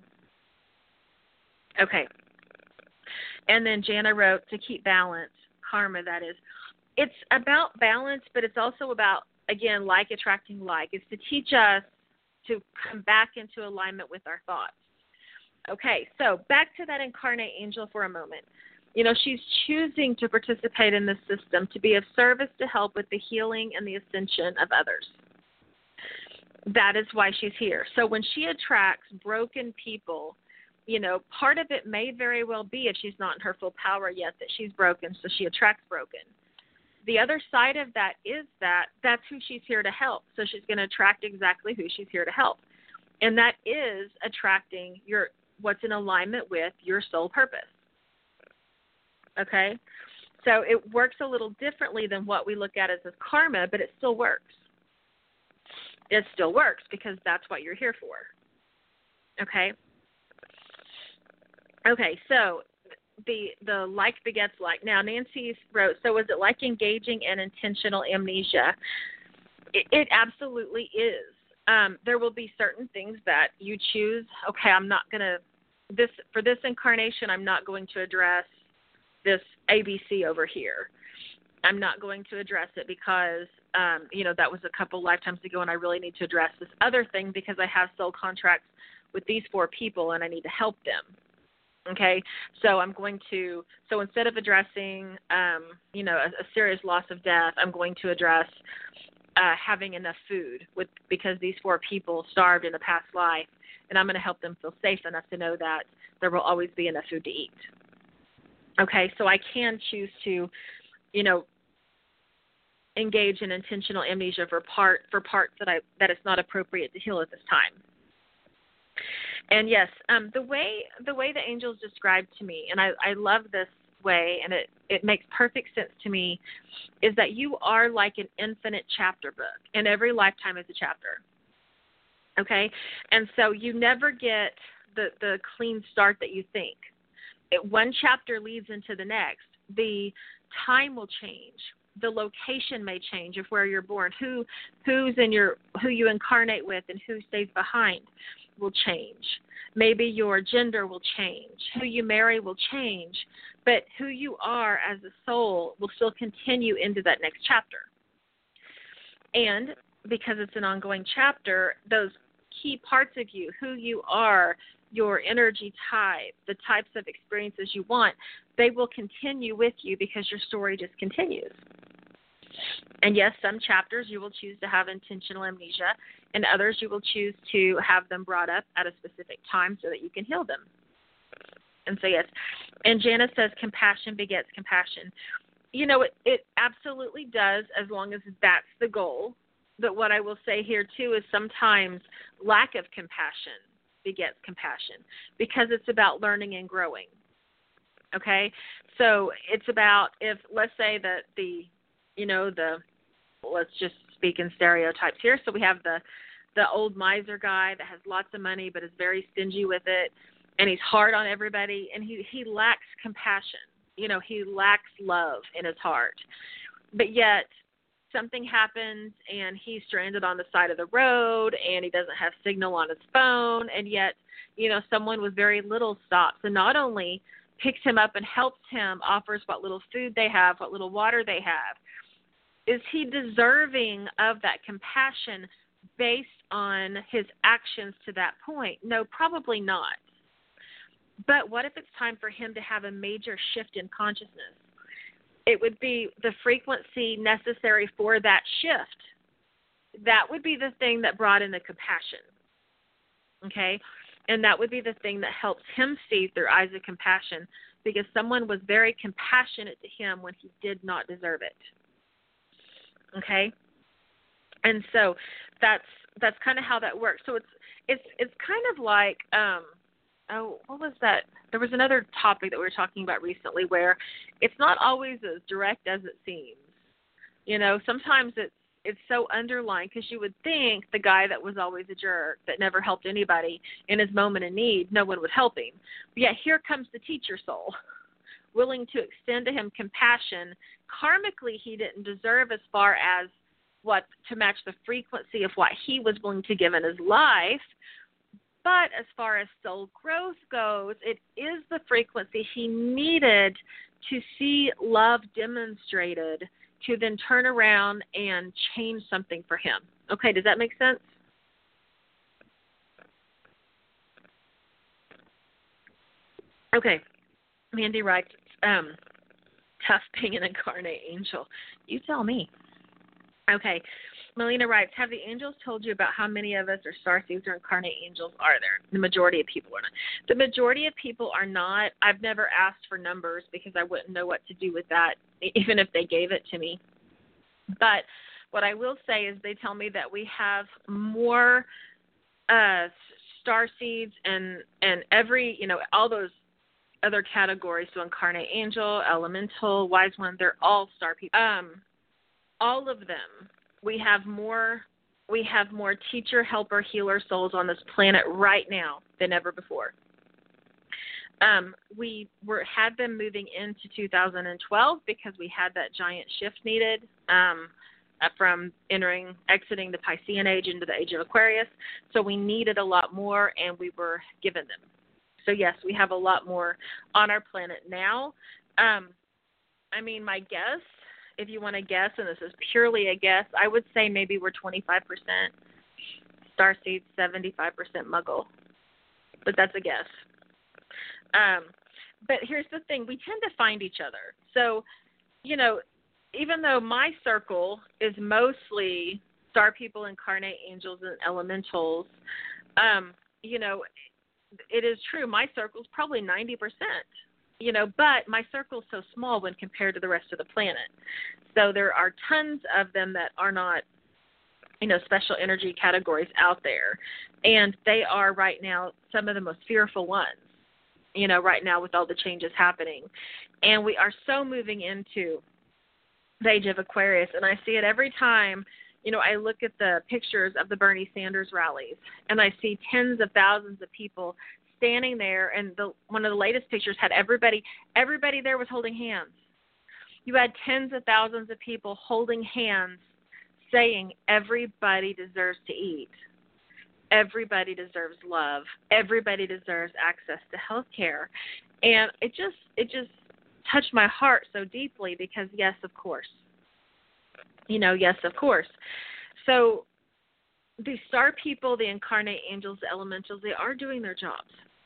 Okay. And then Jana wrote, to keep balance, karma, that is. It's about balance, but it's also about, again, like attracting like. It's to teach us to come back into alignment with our thoughts. Okay, so back to that incarnate angel for a moment. You know, she's choosing to participate in this system to be of service to help with the healing and the ascension of others. That is why she's here. So when she attracts broken people, you know, part of it may very well be, if she's not in her full power yet, that she's broken, so she attracts broken. The other side of that is that that's who she's here to help. So she's going to attract exactly who she's here to help. And that is attracting your what's in alignment with your soul purpose. Okay? So it works a little differently than what we look at as, as karma, but it still works. It still works because that's what you're here for. Okay? Okay, so the the like begets like. Now, Nancy wrote, so is it like engaging in intentional amnesia? It, it absolutely is. Um, there will be certain things that you choose, okay, I'm not going to, this for this incarnation, I'm not going to address this A B C over here. I'm not going to address it because, um, you know, that was a couple lifetimes ago, and I really need to address this other thing because I have soul contracts with these four people, and I need to help them. Okay, so I'm going to, so instead of addressing, um, you know, a, a serious loss of death, I'm going to address uh, having enough food with because these four people starved in a past life, and I'm going to help them feel safe enough to know that there will always be enough food to eat. Okay, so I can choose to, you know, engage in intentional amnesia for part for parts that I that it's not appropriate to heal at this time. And yes, um, the way the way the angels described to me, and I, I love this way, and it, it makes perfect sense to me, is that you are like an infinite chapter book, and every lifetime is a chapter. Okay? And so you never get the, the clean start that you think. It, one chapter leads into the next. The time will change. The location may change of where you're born. Who who's in your who you incarnate with and who stays behind will change. Maybe your gender will change. Who you marry will change. But who you are as a soul will still continue into that next chapter. And because it's an ongoing chapter, those key parts of you, who you are, your energy type, the types of experiences you want, they will continue with you because your story just continues. And yes, some chapters you will choose to have intentional amnesia, and others you will choose to have them brought up at a specific time so that you can heal them. And so yes, and Janice says compassion begets compassion. You know, it, it absolutely does as long as that's the goal. But what I will say here too is sometimes lack of compassion begets compassion because it's about learning and growing. Okay? So it's about if, let's say that the, you know, the, let's just speak in stereotypes here. So we have the, the old miser guy that has lots of money but is very stingy with it, and he's hard on everybody, and he, he lacks compassion. You know, he lacks love in his heart. But yet something happens and he's stranded on the side of the road and he doesn't have signal on his phone, and yet, you know, someone with very little stops and not only picks him up and helps him, offers what little food they have, what little water they have. Is he deserving of that compassion based on his actions to that point? No, probably not. But what if it's time for him to have a major shift in consciousness? It would be the frequency necessary for that shift. That would be the thing that brought in the compassion. Okay? And that would be the thing that helps him see through eyes of compassion, because someone was very compassionate to him when he did not deserve it. Okay? And so that's that's kind of how that works. So it's it's it's kind of like um oh, what was that? There was another topic that we were talking about recently where it's not always as direct as it seems. You know, sometimes it's it's so underlined, because you would think the guy that was always a jerk, that never helped anybody in his moment of need, no one would help him. But yet here comes the teacher soul, willing to extend to him compassion. Karmically, he didn't deserve as far as what to match the frequency of what he was willing to give in his life. But as far as soul growth goes, it is the frequency he needed to see love demonstrated, to then turn around and change something for him. Okay, does that make sense? Okay, Mandy writes, um, tough being an incarnate angel. You tell me. Okay, Melina writes, have the angels told you about how many of us are starseeds or incarnate angels are there? The majority of people are not. The majority of people are not. I've never asked for numbers because I wouldn't know what to do with that, even if they gave it to me. But what I will say is they tell me that we have more uh, starseeds and, and every, you know, all those other categories, so incarnate angel, elemental, wise one, they're all star people. Um, all of them. We have more we have more teacher, helper, healer souls on this planet right now than ever before. Um, we were had them moving into two thousand twelve because we had that giant shift needed um, from entering, exiting the Piscean age into the age of Aquarius. So we needed a lot more, and we were given them. So yes, we have a lot more on our planet now. Um, I mean, my guess, if you want to guess, and this is purely a guess, I would say maybe we're twenty-five percent starseed, seventy-five percent muggle. But that's a guess. Um, but here's the thing. We tend to find each other. So, you know, even though my circle is mostly star people, incarnate angels, and elementals, um, you know, it is true. My circle is probably ninety percent. You know, but my circle is so small when compared to the rest of the planet. So there are tons of them that are not, you know, special energy categories out there. And they are right now some of the most fearful ones, you know, right now with all the changes happening. And we are so moving into the age of Aquarius. And I see it every time, you know, I look at the pictures of the Bernie Sanders rallies, and I see tens of thousands of people standing there, and the one of the latest pictures had everybody everybody there was holding hands. You had tens of thousands of people holding hands saying everybody deserves to eat. Everybody deserves love. Everybody deserves access to health care. And it just it just touched my heart so deeply because yes, of course. You know, yes, of course. So the star people, the incarnate angels, the elementals, they are doing their jobs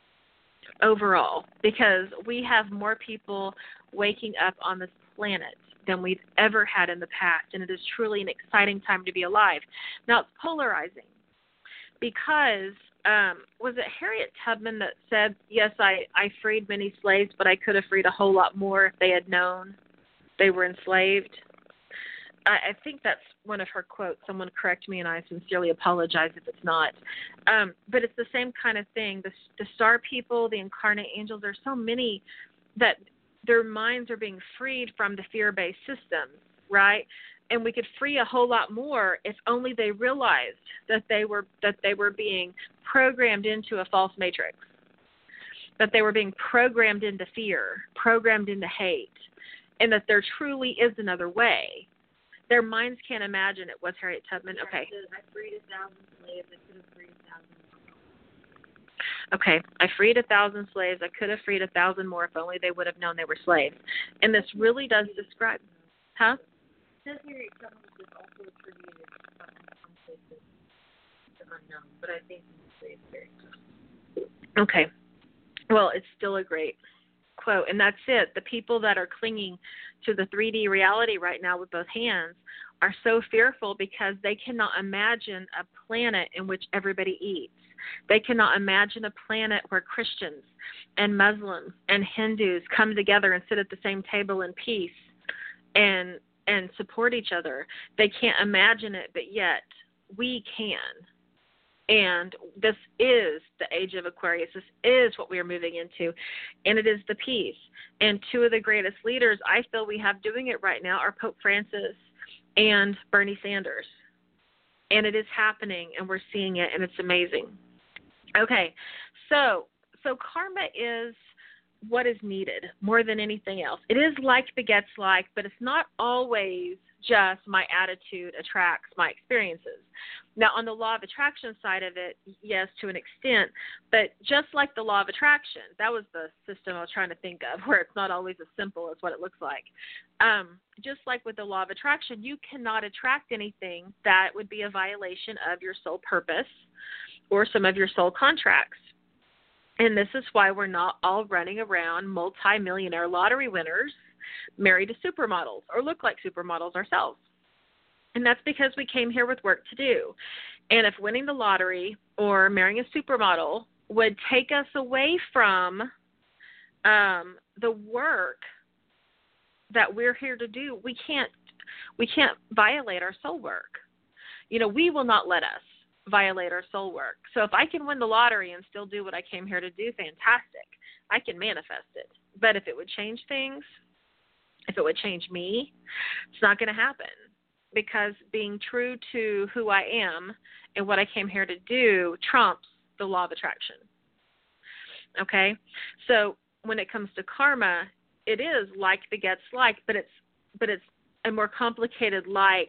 overall, because we have more people waking up on this planet than we've ever had in the past, and it is truly an exciting time to be alive. Now, it's polarizing because, um, was it Harriet Tubman that said, yes, I, I freed many slaves, but I could have freed a whole lot more if they had known they were enslaved? I, I think that's one of her quotes. Someone correct me, and I sincerely apologize if it's not. Um, but it's the same kind of thing. The, the star people, the incarnate angels, there's so many that their minds are being freed from the fear-based systems, right? And we could free a whole lot more if only they realized that they were that they were being programmed into a false matrix, that they were being programmed into fear, programmed into hate, and that there truly is another way. Their minds can't imagine it. Was Harriet Tubman? Okay. I freed a thousand slaves. I could have freed a thousand. Okay, I freed a thousand slaves. I could have freed a thousand more if only they would have known they were slaves. And this really does describe, huh? It says here acceptance is also attributed uh, in some places to unknown, but I think it's very good. Okay. Well, it's still a great quote, and that's it. The people that are clinging to the three D reality right now with both hands are so fearful because they cannot imagine a planet in which everybody eats. They cannot imagine a planet where Christians and Muslims and Hindus come together and sit at the same table in peace and and support each other. They can't imagine it, but yet we can. And this is the age of Aquarius. This is what we are moving into, and it is the peace. And two of the greatest leaders I feel we have doing it right now are Pope Francis and Bernie Sanders. And it is happening, and we're seeing it, and it's amazing. Okay, so so karma is what is needed more than anything else. It is like begets like, but it's not always just my attitude attracts my experiences. Now, on the law of attraction side of it, yes, to an extent, but just like the law of attraction, that was the system I was trying to think of, where it's not always as simple as what it looks like. Um, just like with the law of attraction, you cannot attract anything that would be a violation of your soul purpose or some of your soul contracts. And this is why we're not all running around multi-millionaire lottery winners married to supermodels or look like supermodels ourselves. And that's because we came here with work to do. And if winning the lottery or marrying a supermodel would take us away from um, the work that we're here to do, we can't we can't violate our soul work. You know, we will not let us violate our soul work. So if I can win the lottery and still do what I came here to do, fantastic. I can manifest it. But if it would change things, if it would change me, it's not going to happen, because being true to who I am and what I came here to do trumps the law of attraction. Okay? So when it comes to karma, it is like begets like, but it's but it's a more complicated like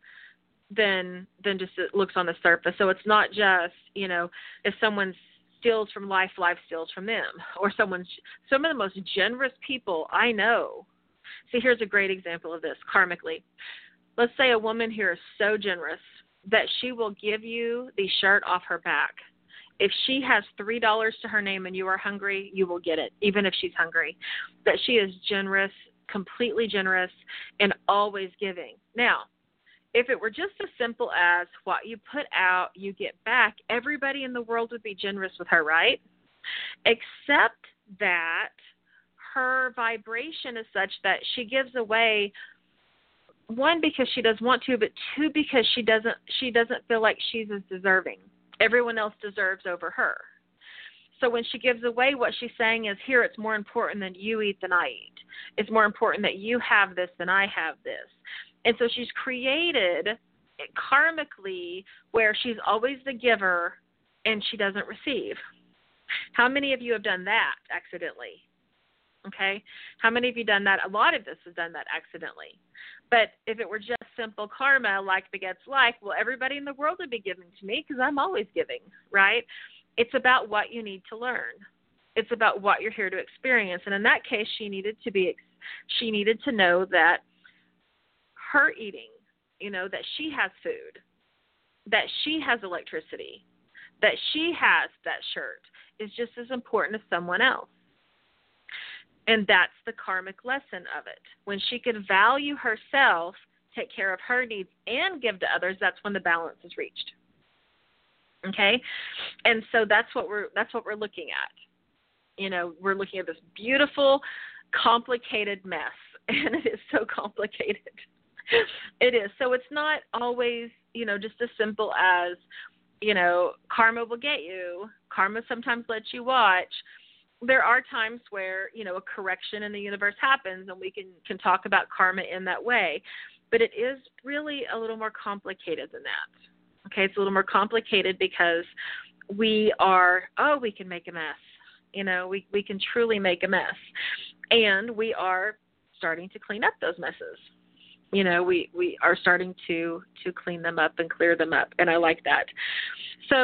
than than just it looks on the surface. So it's not just, you know, if someone steals from life, life steals from them. Or someone's some of the most generous people I know. See, here's a great example of this karmically. Let's say a woman here is so generous that she will give you the shirt off her back. If she has three dollars to her name and you are hungry, you will get it, even if she's hungry. That she is generous, completely generous, and always giving. Now, if it were just as simple as what you put out, you get back, everybody in the world would be generous with her, right? Except that her vibration is such that she gives away, one, because she does want to, but two, because she doesn't she doesn't feel like she's as deserving. Everyone else deserves over her. So when she gives away, what she's saying is, here, it's more important that you eat than I eat. It's more important that you have this than I have this. And so she's created karmically where she's always the giver and she doesn't receive. How many of you have done that accidentally? Okay? How many of you done that? A lot of us have done that accidentally. But if it were just simple karma, like begets like, well, everybody in the world would be giving to me because I'm always giving, right? It's about what you need to learn. It's about what you're here to experience. And in that case, she needed to be, she needed to know that her eating, you know, that she has food, that she has electricity, that she has that shirt is just as important as someone else. And that's the karmic lesson of it. When she could value herself, take care of her needs, and give to others, that's when the balance is reached. Okay? And so that's what we're that's what we're looking at. You know, we're looking at this beautiful, complicated mess. And it is so complicated. It is. So it's not always, you know, just as simple as, you know, karma will get you. Karma sometimes lets you watch. There are times where, you know, a correction in the universe happens and we can, can talk about karma in that way. But it is really a little more complicated than that. Okay, it's a little more complicated because we are, oh, we can make a mess. You know, we, we can truly make a mess. And we are starting to clean up those messes. You know, we, we are starting to, to clean them up and clear them up. And I like that. So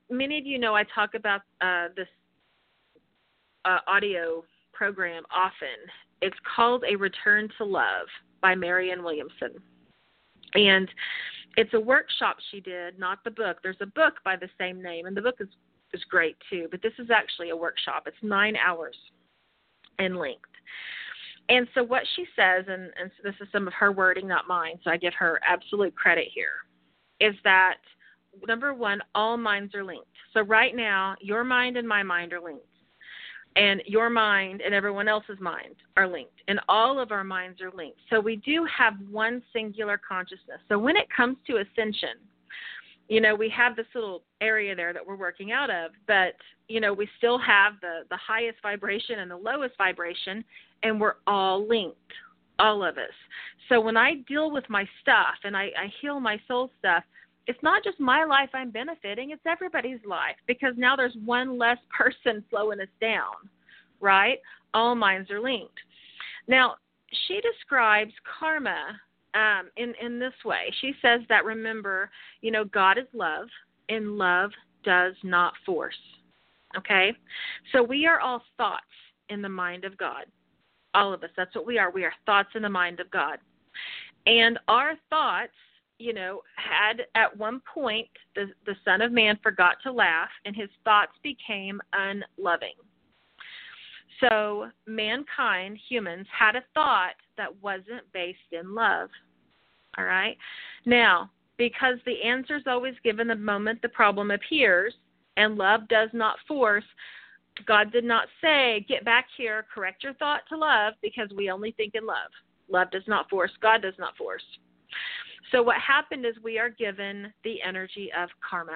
many of you know I talk about uh, this uh, audio program often. It's called A Return to Love by Marianne Williamson. And it's a workshop she did, not the book. There's a book by the same name, and the book is, is great too, but this is actually a workshop. It's nine hours in length. And so what she says, and, and so this is some of her wording, not mine, so I give her absolute credit here, is that, number one, all minds are linked. So right now, your mind and my mind are linked. And your mind and everyone else's mind are linked. And all of our minds are linked. So we do have one singular consciousness. So when it comes to ascension, you know, we have this little area there that we're working out of, but, you know, we still have the, the highest vibration and the lowest vibration, and we're all linked, all of us. So when I deal with my stuff and I, I heal my soul stuff, it's not just my life I'm benefiting, it's everybody's life, because now there's one less person slowing us down, right? All minds are linked. Now, she describes karma um, in, in this way. She says that, remember, you know, God is love, and love does not force, okay? So we are all thoughts in the mind of God. All of us, that's what we are. We are thoughts in the mind of God. And our thoughts, you know, had at one point the, the Son of Man forgot to laugh, and his thoughts became unloving. So mankind, humans, had a thought that wasn't based in love. All right? Now, because the answer is always given the moment the problem appears, and love does not force, God did not say, get back here, correct your thought to love, because we only think in love. Love does not force. God does not force. So what happened is we are given the energy of karma.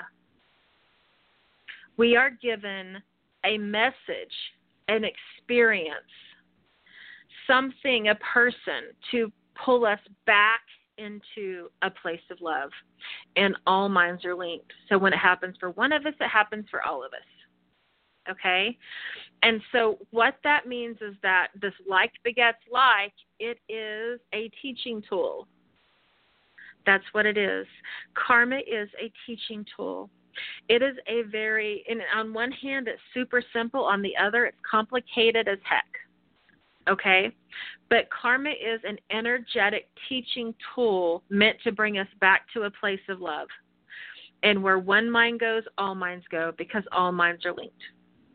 We are given a message, an experience, something, a person to pull us back into a place of love. And all minds are linked. So when it happens for one of us, it happens for all of us. Okay? And so what that means is that this like begets like, it is a teaching tool. That's what it is. Karma is a teaching tool. It is a very, and on one hand, it's super simple. On the other, it's complicated as heck. Okay? But karma is an energetic teaching tool meant to bring us back to a place of love. And where one mind goes, all minds go, because all minds are linked.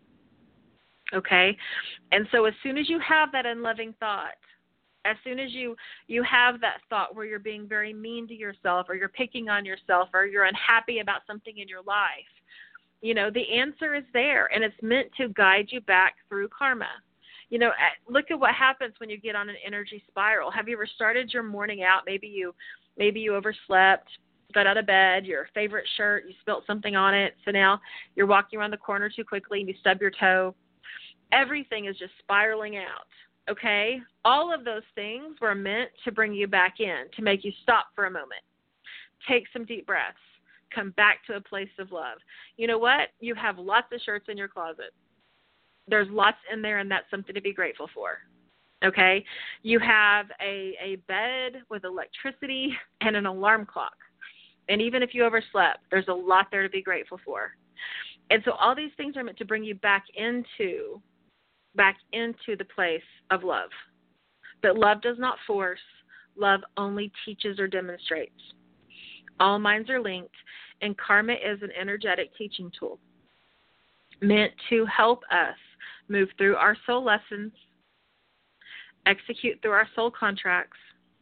Okay? And so as soon as you have that unloving thought, as soon as you, you have that thought where you're being very mean to yourself, or you're picking on yourself, or you're unhappy about something in your life, you know, the answer is there, and it's meant to guide you back through karma. You know, look at what happens when you get on an energy spiral. Have you ever started your morning out? Maybe you, maybe you overslept, got out of bed, your favorite shirt, you spilt something on it, so now you're walking around the corner too quickly and you stub your toe. Everything is just spiraling out. Okay, all of those things were meant to bring you back in, to make you stop for a moment, take some deep breaths, come back to a place of love. You know what? You have lots of shirts in your closet. There's lots in there, and that's something to be grateful for. Okay, you have a, a bed with electricity and an alarm clock. And even if you overslept, there's a lot there to be grateful for. And so all these things are meant to bring you back into back into the place of love. But love does not force. Love only teaches or demonstrates. All minds are linked, and karma is an energetic teaching tool meant to help us move through our soul lessons, execute through our soul contracts,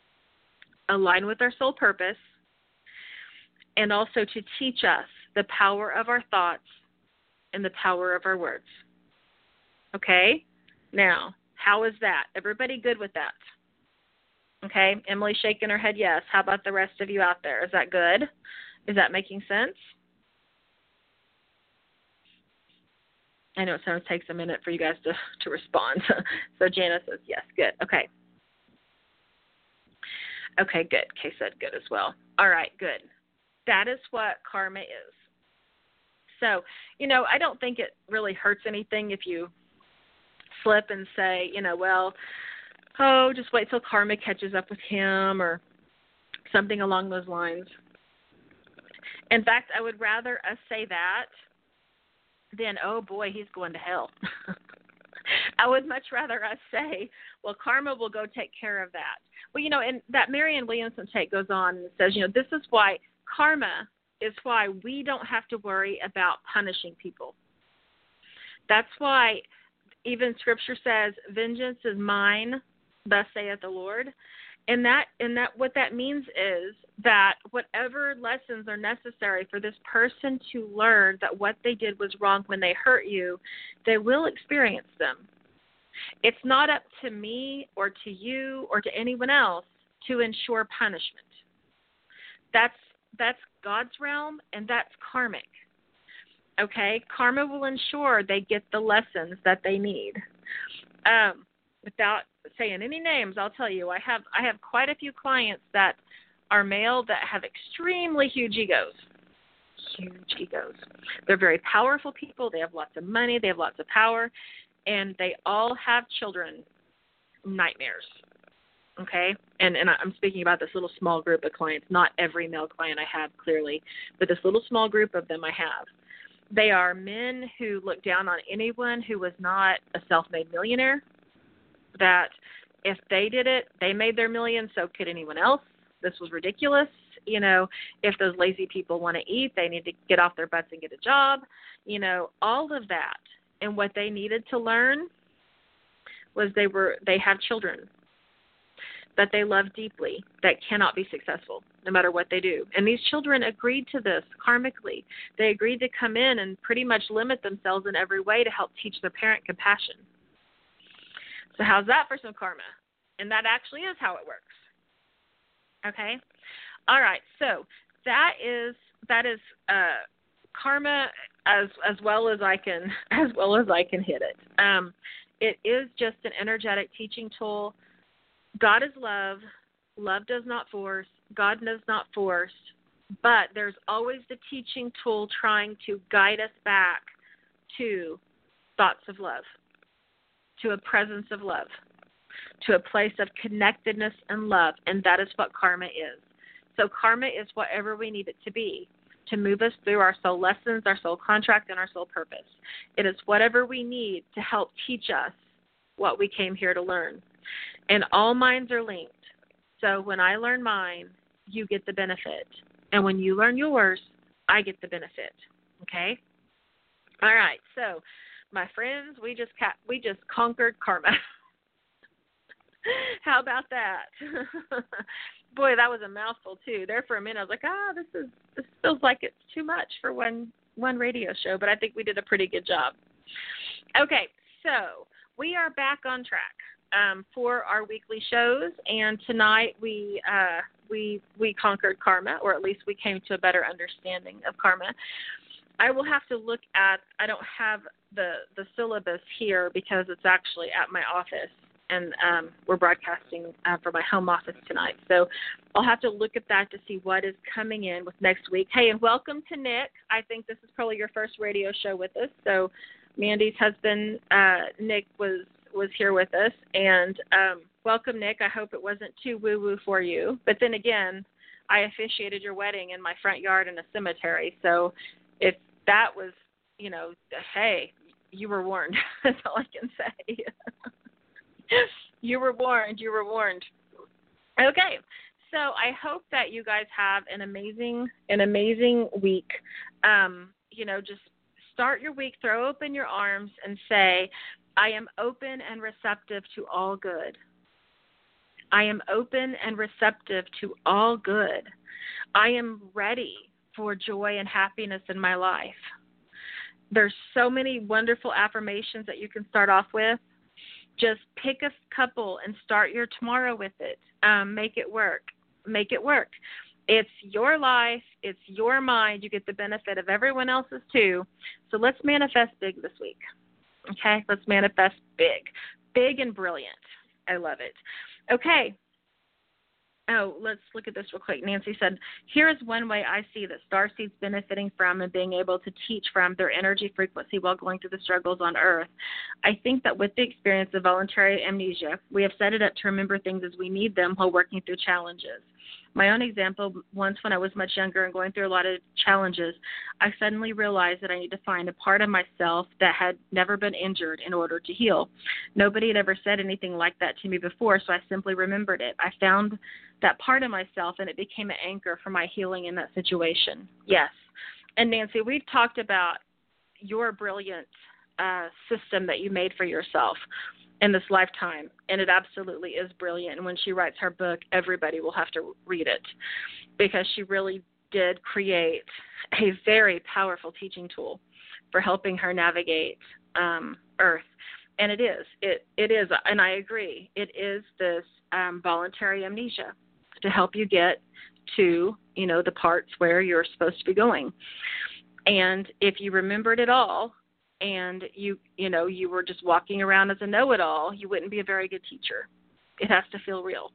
align with our soul purpose, and also to teach us the power of our thoughts and the power of our words. Okay? Now, how is that? Everybody good with that? Okay? Emily's shaking her head yes. How about the rest of you out there? Is that good? Is that making sense? I know it sometimes takes a minute for you guys to, to respond. So Jana says yes. Good. Okay. Okay, good. Kay said good as well. All right, good. That is what karma is. So, you know, I don't think it really hurts anything if you slip and say, you know, well, oh, just wait till karma catches up with him or something along those lines. In fact, I would rather us say that then, oh boy, he's going to hell. I would much rather us say, well, karma will go take care of that. Well, you know, and that Marianne Williamson take goes on and says, you know, this is why karma is why we don't have to worry about punishing people. That's why even Scripture says, vengeance is mine, thus saith the Lord. And that, and that, what that means is that whatever lessons are necessary for this person to learn that what they did was wrong when they hurt you, they will experience them. It's not up to me or to you or to anyone else to ensure punishment. That's that's God's realm, and that's karmic. Okay, karma will ensure they get the lessons that they need. Um, without saying any names, I'll tell you, I have I have quite a few clients that are male that have extremely huge egos. Huge egos. They're very powerful people. They have lots of money. They have lots of power. And they all have children nightmares. Okay? And and I'm speaking about this little small group of clients. Not every male client I have, clearly. But this little small group of them I have. They are men who look down on anyone who was not a self-made millionaire. That if they did it, they made their million, so could anyone else. This was ridiculous. You know, if those lazy people want to eat, they need to get off their butts and get a job. You know, all of that. And what they needed to learn was they were they have children that they love deeply that cannot be successful no matter what they do. And these children agreed to this karmically. They agreed to come in and pretty much limit themselves in every way to help teach their parent compassion. So how's that for some karma? And that actually is how it works. Okay? All right. So that is that is uh, karma as as well as I can as well as I can hit it. Um, it is just an energetic teaching tool. God is love. Love does not force. God does not force. But there's always the teaching tool trying to guide us back to thoughts of love, to a presence of love, to a place of connectedness and love. And that is what karma is. So karma is whatever we need it to be to move us through our soul lessons, our soul contract, and our soul purpose. It is whatever we need to help teach us what we came here to learn. And all minds are linked. So when I learn mine, you get the benefit. And when you learn yours, I get the benefit. Okay? All right. So, my friends, we just ca- we just conquered karma. How about that? Boy, that was a mouthful too. There for a minute, I was like, ah, this is this feels like it's too much for one one radio show, but I think we did a pretty good job. Okay, so we are back on track um, for our weekly shows, and tonight we uh, we we conquered karma, or at least we came to a better understanding of karma. I will have to look at. I don't have the the syllabus here because it's actually at my office. And um, we're broadcasting uh, from my home office tonight. So I'll have to look at that to see what is coming in with next week. Hey, and welcome to Nick. I think this is probably your first radio show with us. So Mandy's husband, uh, Nick, was, was here with us. And um, welcome, Nick. I hope it wasn't too woo-woo for you. But then again, I officiated your wedding in my front yard in a cemetery. So if that was, you know, hey, you were warned. That's all I can say. You were warned. You were warned. Okay, so I hope that you guys have an amazing, an amazing week. Um, you know, just start your week, throw open your arms, and say, "I am open and receptive to all good. I am open and receptive to all good. I am ready for joy and happiness in my life." There's so many wonderful affirmations that you can start off with. Just pick a couple and start your tomorrow with it. Um, make it work. Make it work. It's your life. It's your mind. You get the benefit of everyone else's too. So let's manifest big this week. Okay? Let's manifest big. Big and brilliant. I love it. Okay. Oh, let's look at this real quick. Nancy said, here is one way I see that starseeds benefiting from and being able to teach from their energy frequency while going through the struggles on Earth. I think that with the experience of voluntary amnesia, we have set it up to remember things as we need them while working through challenges. My own example, once when I was much younger and going through a lot of challenges, I suddenly realized that I need to find a part of myself that had never been injured in order to heal. Nobody had ever said anything like that to me before, so I simply remembered it. I found that part of myself, and it became an anchor for my healing in that situation. Yes. And Nancy, we've talked about your brilliant uh, system that you made for yourself in this lifetime, and it absolutely is brilliant. And when she writes her book, everybody will have to read it, because she really did create a very powerful teaching tool for helping her navigate um, Earth. And it is, it it is, and I agree, it is this um, voluntary amnesia to help you get to, you know, the parts where you're supposed to be going. And if you remembered it all, and you, you know, you were just walking around as a know-it-all, you wouldn't be a very good teacher. It has to feel real.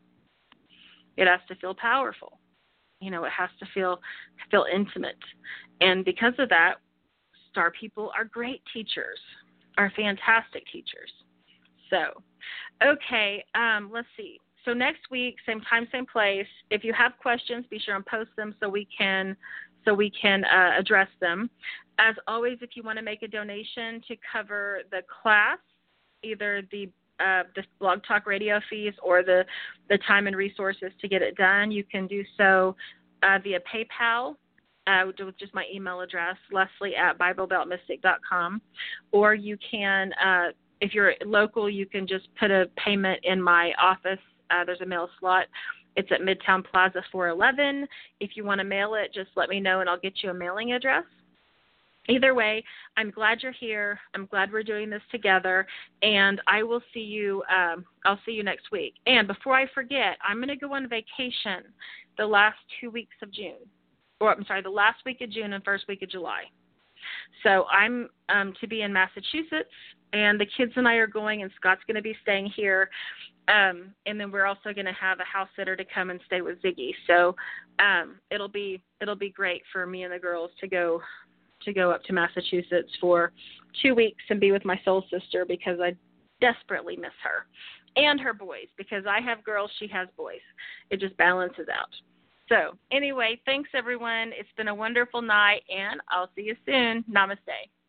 It has to feel powerful. You know, it has to feel feel intimate. And because of that, star people are great teachers, are fantastic teachers. So, okay, um, let's see. So next week, same time, same place. If you have questions, be sure and post them so we can so we can uh, address them. As always, if you want to make a donation to cover the class, either the uh, the Blog Talk Radio fees or the, the time and resources to get it done, you can do so uh, via PayPal, uh, with just my email address, Leslie at Bible Belt Mystic dot com. Or you can, uh, if you're local, you can just put a payment in my office. Uh, there's a mail slot. It's at Midtown Plaza four eleven. If you want to mail it, just let me know and I'll get you a mailing address. Either way, I'm glad you're here. I'm glad we're doing this together, and I will see you. Um, I'll see you next week. And before I forget, I'm going to go on vacation the last two weeks of June, or I'm sorry, the last week of June and first week of July. So I'm um, to be in Massachusetts, and the kids and I are going, and Scott's going to be staying here. Um, and then we're also going to have a house sitter to come and stay with Ziggy. So um, it'll be it'll be great for me and the girls to go to go up to Massachusetts for two weeks and be with my soul sister, because I desperately miss her, and her boys, because I have girls, she has boys. It just balances out. So anyway, thanks everyone. It's been a wonderful night, and I'll see you soon. Namaste.